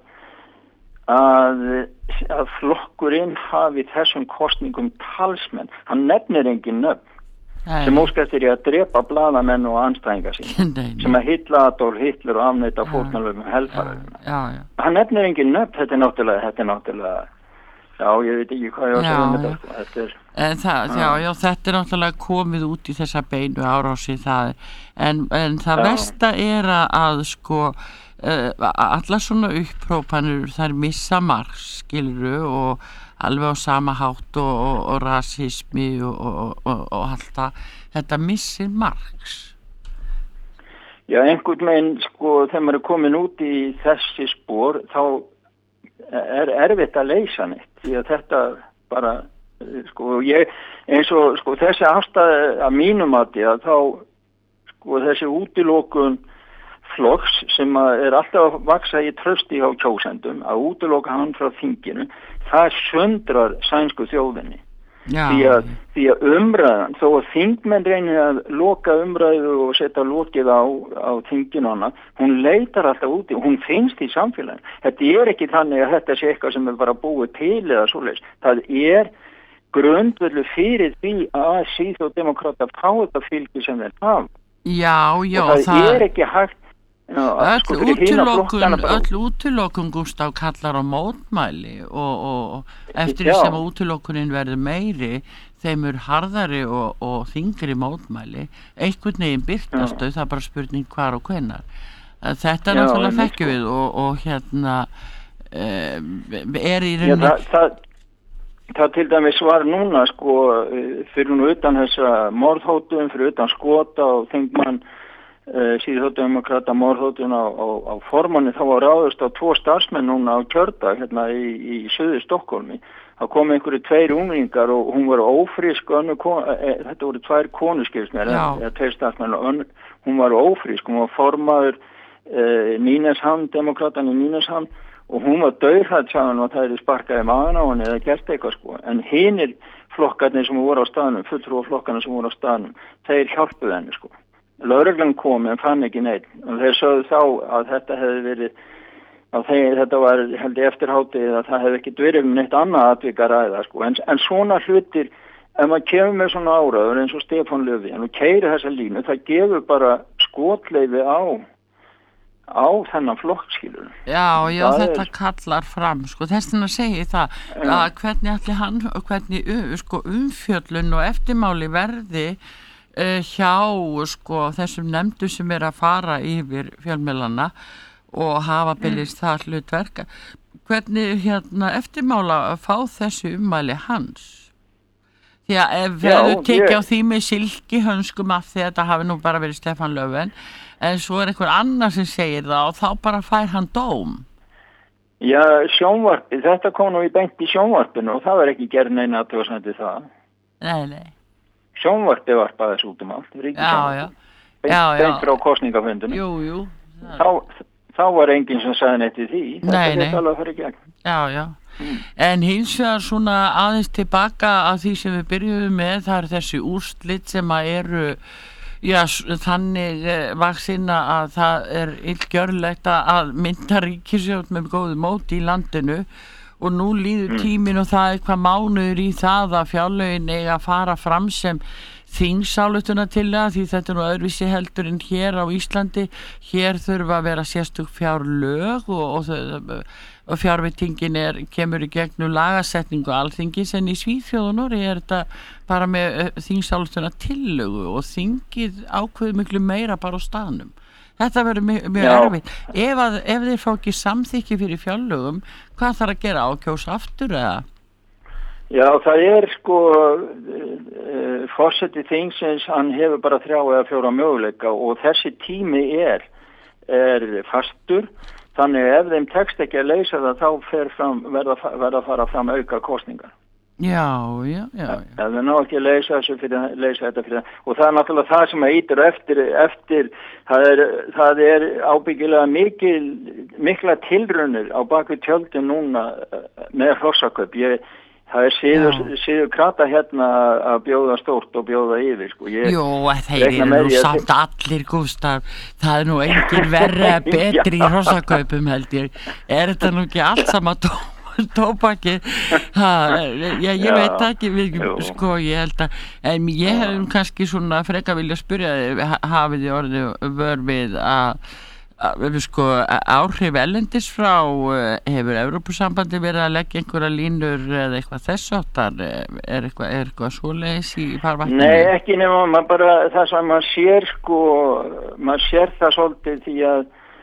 að flokkurinn hafi þessum kosningum talsmenn, hann nefnir engin nöfn sem óskast að drepa blaðamenn og anstæðingar sín sem að hylla Adolf Hitler og afneita fórnarlöfum helfara hann nefnir engin nöfn, þetta er náttúrulega já, ég veit ekki hvað ég á að segja þetta er náttúrulega komið út í þessa beinu árási en það versta að allar svona upprópanir þær missa marks skilurðu og alveg á sama hátt og rasismi og alltaf þetta missir marks. Já, einhvern veginn þegar maður er komin út í þessi spór þá er erfitt að leysa neitt því að þetta bara eins og þessi afstæði að mínum að þá þessi útilokun flokks sem er alltaf að vaksa í trausti hjá kjósendum að útiloka hann frá þinginu, það söndrar sænsku þjóðinni því að umræðan, þó að þingmenn reynir að loka umræðu og setja lokið á þinginu annað, hún leitar alltaf úti, hún finnst í samfélaginu. Þetta ekki þannig að þetta sé eitthvað sem bara búið til eða svoleiðis. Það grundvöldu fyrir því að Svíþjóðdemókratar fá þetta fylgi sem þeir hafa. Já, og það ekki hægt öll útilokun Gústaf kallar á mótmæli og eftir því sem útilokunin verður meiri þeim harðari og þyngri mótmæli einhvern veginn birtast þau, það er bara spurning hvar og hvenær. Þetta er náttúrulega þekkjum við og hérna er í rauninni það til dæmis var núna sko fyrir nú utan þessa morðhótun, fyrir utan skota og þingmann síðhóttademokrata morðhótun á formanni, þá var ráðust á 2 starfsmenn núna á kjördag hérna í Suður Stokkólmi. Það kom einhverju 2 unglingar og hún var ófrísk þetta voru 2 konuskipsnir eða 2 starfsmenn og hún var ófrísk, hún var formaður Nynäshamn, demokratan í Nynäshamn og hún var dauðhrædd saman og það sparkaði magan á henni eða gert eitthvað sko, en hinir flokkarnir sem voru á staðnum, fulltrúaflokkarnir sem voru á staðnum, þeir hjálpuðu henni sko. Lögreglan kom en fann ekki neitt og þeir sögðu þá að þetta hefði verið þetta var held ég eftir hádegið að það hefði ekkert verið neitt annað atvik að ræða sko. En svona hlutir, ef maður kemur með svona áræður eins og Stefán Löfven og keyrir þessa línu, það gefur bara skotleyfi á þennan flokkskilur. Já, þetta kallar fram sko, þess vegna segi það að hvernig umfjöllun og eftirmáli verði hjá sko þessum nefndu sem að fara yfir fjölmiðlana og hafa byrjist það hlutverk, hvernig eftirmála að fá þessu ummæli hans? Því að ef þú tekja á því með silkihönskum af því að þetta hafi nú bara verið Stefán Löfven, en svo einhver annar sem segir það og þá bara fær hann dóm. Já, sjónvarpi, þetta kom nú í beint í sjónvarpinu og það var ekki gerð neina athugasemd við það. Nei. Sjónvarpi varpaði þessu út allt, ríkissjónvarpi. Beint frá kosningafundinu. Jú. Þá var enginn sem sagði neitt í því. Nei. Þetta alveg fyrir gegn. Já. En hins vegar svona aðeins tilbaka af því sem við byrjuðum með, það er þessi úrslit sem að eru þannig vaxinna að það er illgjörlegt að mynda ríkissjóð með góðu móti í landinu og nú líður tíminn og það er eitthvað mánuður í það að fjárlögin eiga að fara fram sem þingsályktunartillaga því þetta er nú öðruvísi heldur en hér á Íslandi. Hér þurfa að vera sérstök fjárlög og fjárveitingin kemur í gegnum lagasetningu Alþingis, en í Svíþjóð og Noregi er þetta bara með þingsályktunartillögu og þingið ákveður miklu meira bara á staðnum. Þetta verður mjög erfitt. Ef þeir fá ekki samþykki fyrir fjárlögum, hvað þarf að gera? Kjósa aftur eða? Já, það sko forseti þingsins, hann hefur bara 3 eða 4 möguleika og þessi tími er fastur, þannig ef þeim tekst ekki að leysa það þá verða að fara fram auka kosningar. Já. Ef það ná ekki að leysa þetta fyrir það. Og það er náttúrulega það sem að ítir eftir það er ábyggilega mikla tilraunir á baku tjöldin núna með hrossakaup. Það er síður krata hérna að bjóða stórt og bjóða yfir sko. Þeir eru nú samt allir, Gústaf, það er nú engin verri að betri í hrossakaupum held ég. Er þetta nú ekki allt sama tóbaki? Ég veit ekki, sko, ég held að, en ég hef kannski svona freka vilja spyrja þig, hafið þið orðið vör við að sko áhrif erlendis frá, hefur Evrópusambandi verið að leggja einhverja línur eða eitthvað þess áttar, er eitthvað svoleiðis í farvatninu? Nei, ekki nema það sem maður sér sko, maður sér það svolítið því að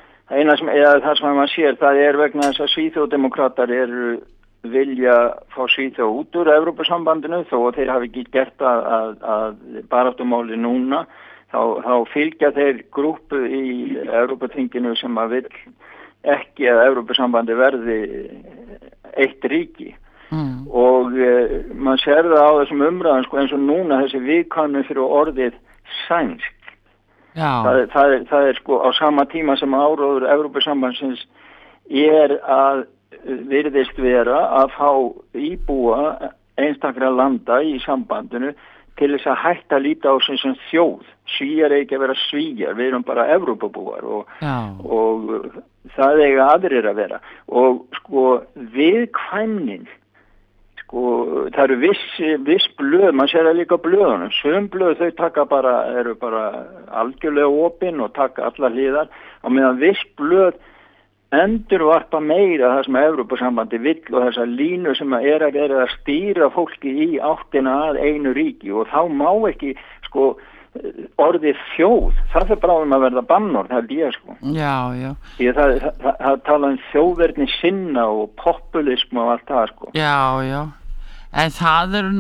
það sem maður sér, það er vegna þess að Svíþjóðdemokratar vilja fá Svíþjóð út úr Evrópusambandinu þó að þeir hafi ekki gert að baráttumáli núna. Þá fylgja þeir grúpu í Evrópuþinginu sem að vill ekki að Evrópusambandi verði eitt ríki. Og mann sér það á þessum umræðum sko, eins og núna þessi viðkvæmni fyrir orðið sænsk. Það er sko á sama tíma sem áróður Evrópusambandsins að virðist vera að fá íbúa einstakra landa í sambandinu til þess að hætta að líta á sem þjóð. Svíjar ekki að vera Svíjar, við erum bara Evrópubúar og það eiga aðrir að vera. Og sko viðkvæmnin, sko, það eru viss blöð, man sér það líka á blöðunum, sum blöð þau eru bara algjörlega opin og taka alla hliðar, og meðan viss blöð endurvarpa meira það sem Evrópusambandi vill og þessa línu sem er að stýra fólki í áttina að einu ríki, og þá má ekki sko orðið þjóð, það bráðum að verða bannorð, held ég sko. Já. Því það tala þjóðverðni sinna og populism og allt það sko. Já. En það eru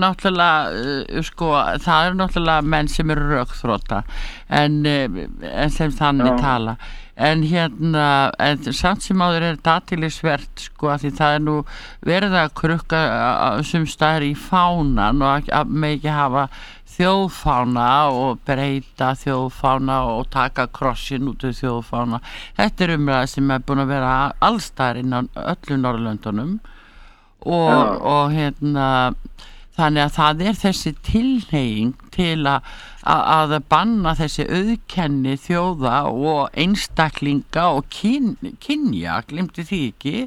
náttúrulega menn sem eru rökþrota en sem þannig tala. En samt sem áður er þetta athyglisvert sko, að því það er nú verið að krukka sumstaðar í fánan og að megi hafa þjóðfána og breyta þjóðfána og taka krossin út af þjóðfána. Þetta er umræða sem er búin að vera allstaðar innan öllum Norðurlöndunum og þannig að það er þessi tilhneiging til að banna þessi auðkenni þjóða og einstaklinga og kynja, glimti því ekki,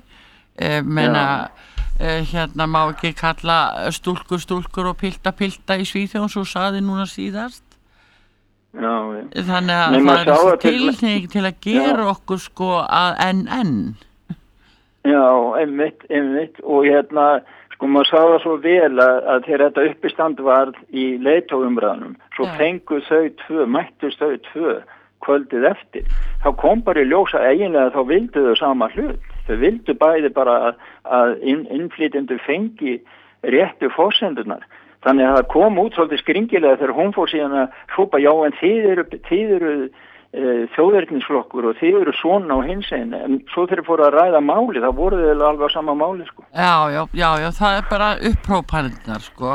má ekki kalla stúlkur og pilta í Svíþjóð, svo saði núna síðast. Já. Þannig að það er þessi tilhneiging til að gera okkur sko að enn. Já, einmitt og sko maður sá það svo vel að þegar þetta uppistand varð í leiðtogumræðunum, svo mættust þau tvö kvöldið eftir, þá kom bara í ljósa eiginlega þá vildu þau sama hlut. Þau vildu bæði bara að innflytjendur fengi réttu forsendunar. Þannig að það kom út svolítið skringilega þegar hún fór síðan að hrópa, já en þið eru þjóðernisflokkur og þið eru svona á hinsegin, en svo þeir fóru að ræða máli, þá voru þau alveg á sama máli sko. Já, það er bara uppróparinnar sko.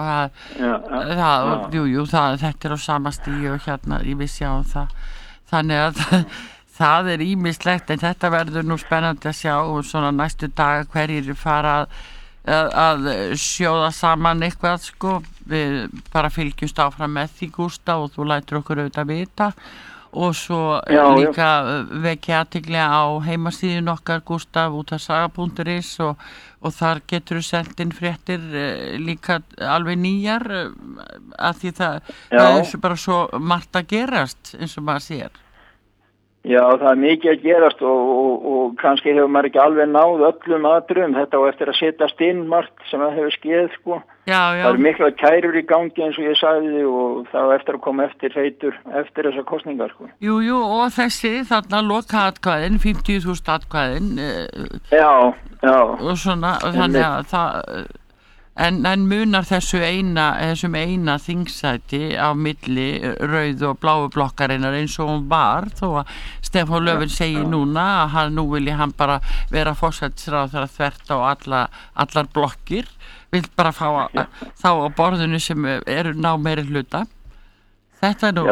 Þetta er á sama stíu og ég vissi á það. Þannig að það er ýmislegt, en þetta verður nú spennandi að sjá og svona næstu daga hverjir fara að sjóða saman eitthvað sko. Við bara fylgjumst áfram með því, Gústa, og þú lætur okkur auðvitað vita. Og svo líka vekja athygli á heimasíðun okkar, Gústaf, útvarpssaga.is og þar getur þú sendt inn fréttir líka alveg nýjar að því það er bara svo margt að gerast eins og maður sér. Já, það er mikið að gerast og kannski hefur maður ekki alveg náð öllum aðdröfum, þetta á eftir að setjast inn margt sem það hefur skeið sko. Já. Það er mikla kærur í gangi eins og ég sagði og það á eftir að koma eftir feitur eftir þessar kosningar sko. Jú, og þessi þarna loka atkvæðin, 50.000 atkvæðin. Já. Og svona, og þannig að það... En munar þessum eina þingsæti á milli rauðu og bláu blokkarinnar eins og hún var, þó að Stefán Löfven segir núna að nú vilji hann bara vera forsætisráðherra þvert á allar blokkir, vill bara fá þá á borðinu sem eru ná meiri hluta. Þetta er nú...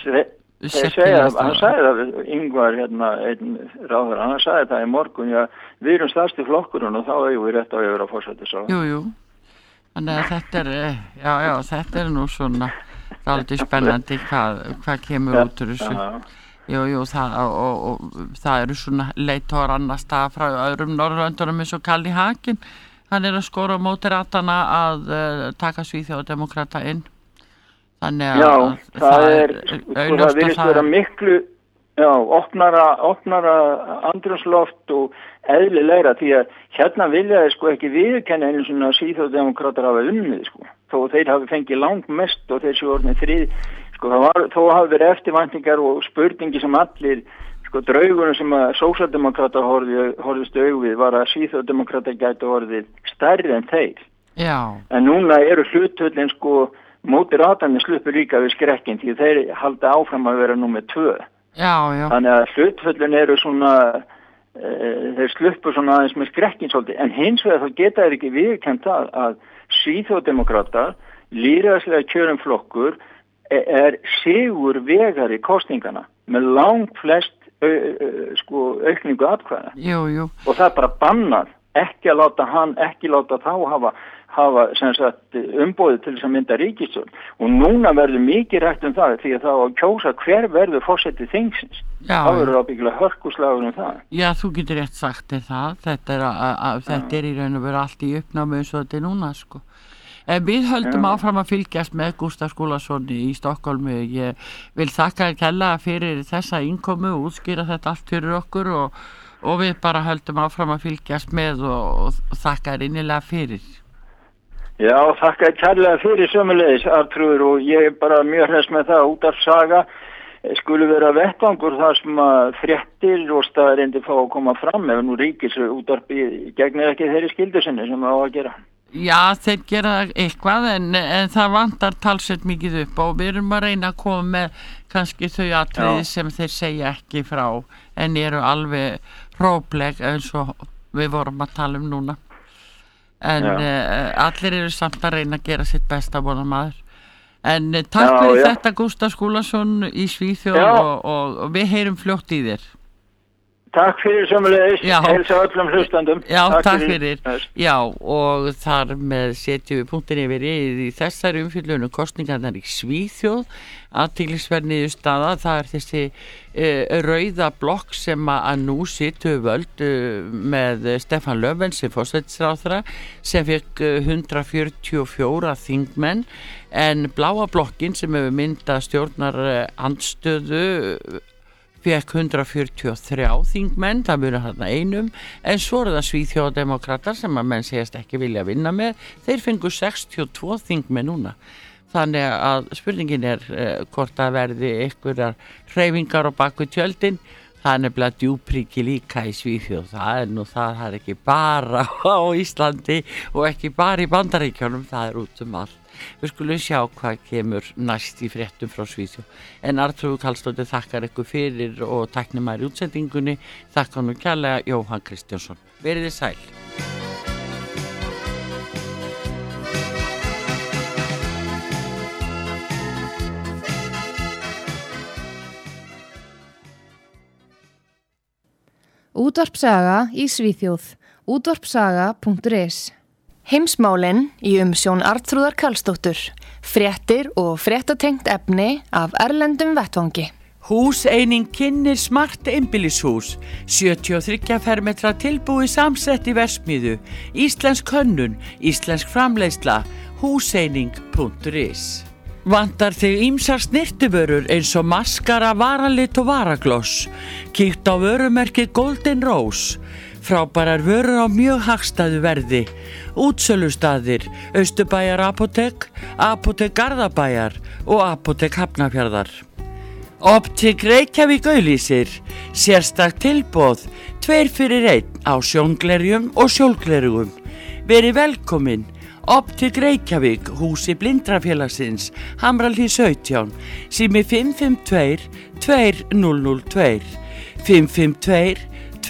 hann sagði það, Ingvar einn ráðherra, hann sagði það í morgun, við erum stærsti flokkurinn og þá eigum við rétt á að vera forsætisráðherra. Jú. Þannig að þetta er nú svona dálítið spennandi hvað kemur út úr þessu. Jú, það eru svona leiðtogar annars staðar frá öðrum Norðurlöndunum eins og Kalli Hagen. Hann er að skora á móti ratana að taka Svíþjóðardemókrata inn. Þannig að það er það virðist vera miklu opnara andrúmsloft og eðlilegra, því að hérna vilja þeir sko ekki viðurkenna einu svona Svíþjóðardemókratar hafa unnið sko, þó þeir hafi fengið langmest og þessi orðin sko, þó hafi verið eftirvæntingar og spurningi sem allir sko draugunum sem að sósíaldemókratar horfðust augu við var að Svíþjóðardemókratar gætu orðið stærri en þeir. Já. En núna eru hlutvöllin sko móti ratarnir sluppu líka við skrekkin því þeir halda áfram að vera númer 2. Já. Þannig að hlutvöllin eru svona þeir sluppu svona aðeins með skrekkin svolítið, en hins vegar þá geta þeir ekki viðurkennt að Svíþjóðardemókratar, lýðræðislega kjörum flokkur, er sigur vegar í kosningana með langt flest aukningu atkvæða. Jú. Og það er bara bannað, ekki láta þá hafa hafa sem sagt umboðið til þess að mynda ríkisstjórn og núna verður mikið rætt það því að það á að kjósa hver verður forseti þingsins. Það verður ábyggilega hörkuslagur það. Já, þú getur rétt sagt það. Þetta er í raun og veru allt í uppnámi eins og þetta er núna sko. En við höldum áfram að fylgjast með Gústaf Skúlason í Stokkólmi. Ég vil þakka kærlega fyrir þessa innkomu og útskýra þetta allt fyrir okkur og við bara höldum áfram að fylgjast með og þakka innilega fyrir. Já, þakka kærlega fyrir sömuleiðis, Arnþrúður, og ég er bara mjög hress með það að útvarpssaga skuli vera vettvangur þar sem að fréttir og staðreyndir fá að koma fram ef nú ríkisútvarpið gegnir ekki þeirri skyldu sinni sem það á að gera. Já, þeir gera eitthvað en það vantar talsveit mikið upp og við erum að reyna að koma með kannski þau atriði sem þeir segja ekki frá en eru alveg hrópleg eins og við vorum að tala núna. En allir eru samt að reyna að gera sitt besta vona maður. En takk fyrir þetta Gústaf Skúlason í Svíþjóð og við heyrum fljótt í þér. Takk fyrir sömulegis, heilsa öllum hlustandum. Já, takk fyrir. Já, og þar með setjum við punktin yfir í þessari umfjöllun kostningarnar í Svíþjóð. Athyglisverð niðurstaða, það er þessi rauða blokk sem að nú situr völd með Stefán Löfven sem forsætisráðherra sem fekk 144 þingmenn en bláa blokkin sem hefur myndað stjórnar andstöðu fekk 143 þingmenn, það muna þarna einum, en svo er það Svíþjóðdemókratar sem að menn segjast ekki vilja vinna með, þeir fengu 62 þingmenn núna. Þannig að spurningin er hvort það verði einhverjar hreyfingar á baku tjöldin, það er nefnilega djúpríki líka í Svíþjóð, það er ekki bara á Íslandi og ekki bara í Bandaríkjunum, það er út allt. Við skulum sjá hvað kemur næst í fréttum frá Svíþjóð. En Arnþrúður Karlsdóttir þakkar ykkur fyrir og tæknimæri í útsendingunni. Þakka nú kærlega Jóhann Kristjánsson. Verið sæl. Útvarpssaga í Svíþjóð. Útvarpssaga.is Heimsmálin í umsjón Arnþrúðar Karlsdóttur. Fréttir og fréttatengt efni af erlendum vettvangi. Húseining kynnir smart einbýlishús. 73 fermetra tilbúi samsett í verksmiðju. Íslensk hönnun, íslensk framleiðsla. Húseining.is Vantar þig ýmsar snyrtivörur eins og maskara, varalit og varagloss. Kíkt á vörumerkið Golden Rose. Frábærar vörur á mjög hagstæðu verði. Útsölustaðir, Austurbæjar apótek, apótek Garðabæjar og apótek Hafnarfjarðar. Optik Reykjavík auglýsir, sérstakt tilboð, 2 fyrir 1 á sjónglerjum og sólglerjum. Verið velkomin, Optik Reykjavík, húsi Blindrafélagsins, Hamrahlíð 17, sími 552 2002, 552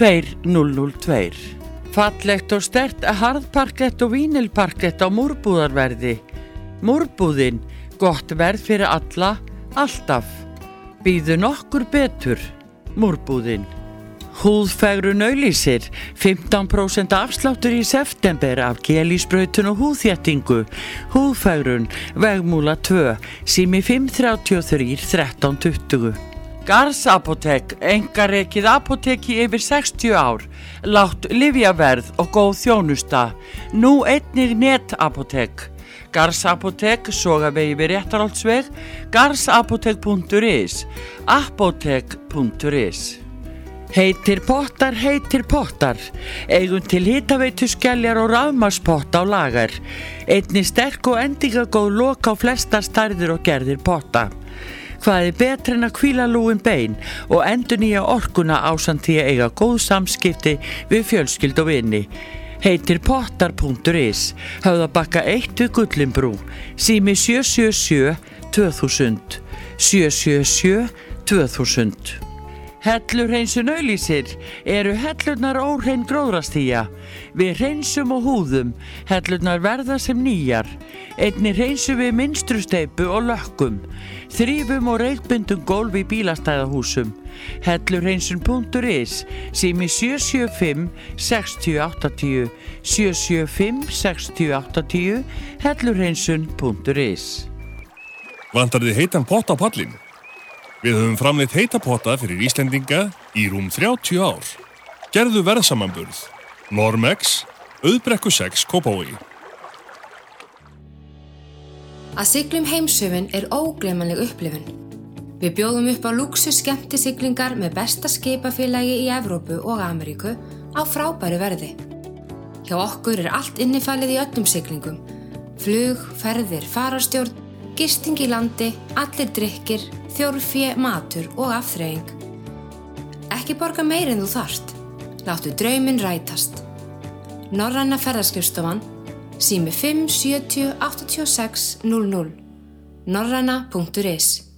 2002. Fallegt og sterkt harðparkett og vínilparkett á múrbúðarverði. Múrbúðin, gott verð fyrir alla, alltaf. Býðu nokkur betur, múrbúðin. Húðfegrun auglýsir, 15% afsláttur í september af gelísbrautun og húðþéttingu. Húðfegrun, Vegmúla 2, sími 533 1320. Garðs apótek, einkarekið apóteki yfir 60 ár, lágt lyfjaverð og góð þjónusta. Nú einnig netapótek. Garðs apótek, Sogavegi við Réttarholtsveg, garðsapótek.is, apótek.is. Heitir pottar, eigum til hitaveitu skeljar og rafmagnspott á lagar. Einnig sterk og endingagóð lok á flestar stærðir og gerðir potta. Hvað er betra en að hvíla lúin bein og endurnýja orkuna ásamt því að eiga góð samskipti við fjölskyldu og vini. Heitir pottar.is, Höfðabakka 1 við Gullinbrú, sími 777 2000, 777 2000. Hellurhreinsun auglýsir eru hellurnar óhrein gróðrastía. Við hreinsum og húðum, hellurnar verða sem nýjar. Einnig hreinsum við mynstrusteypu og lökkum. Þrífum og reykbundum gólf í bílastæðahúsum. Hellurhreinsun.is, sími 775 6080, 775 6080, hellurhreinsun.is. Vantar þið heitan pott á pallinn? Við höfum framleitt heita potta fyrir Íslendinga í rúm 30 ár. Gerðu verðsamanburð. Normex, Auðbrekku 6, Kópavogi. Að sigla heimshöfin ógleymanleg upplifun. Við bjóðum upp á lúxus skemmtisiglingar með besta skipafélagi í Evrópu og Ameríku á frábæru verði. Hjá okkur allt innifalið í öllum siglingum. Flug, ferðir, fararstjórn, gisting í landi, allir drykkir, þjórfé, matur og afþreying. Ekki borga meira en þú þarft. Láttu drauminn rætast. Norræna ferðaskrifstofan, sími 5 70 86 00, norræna.is.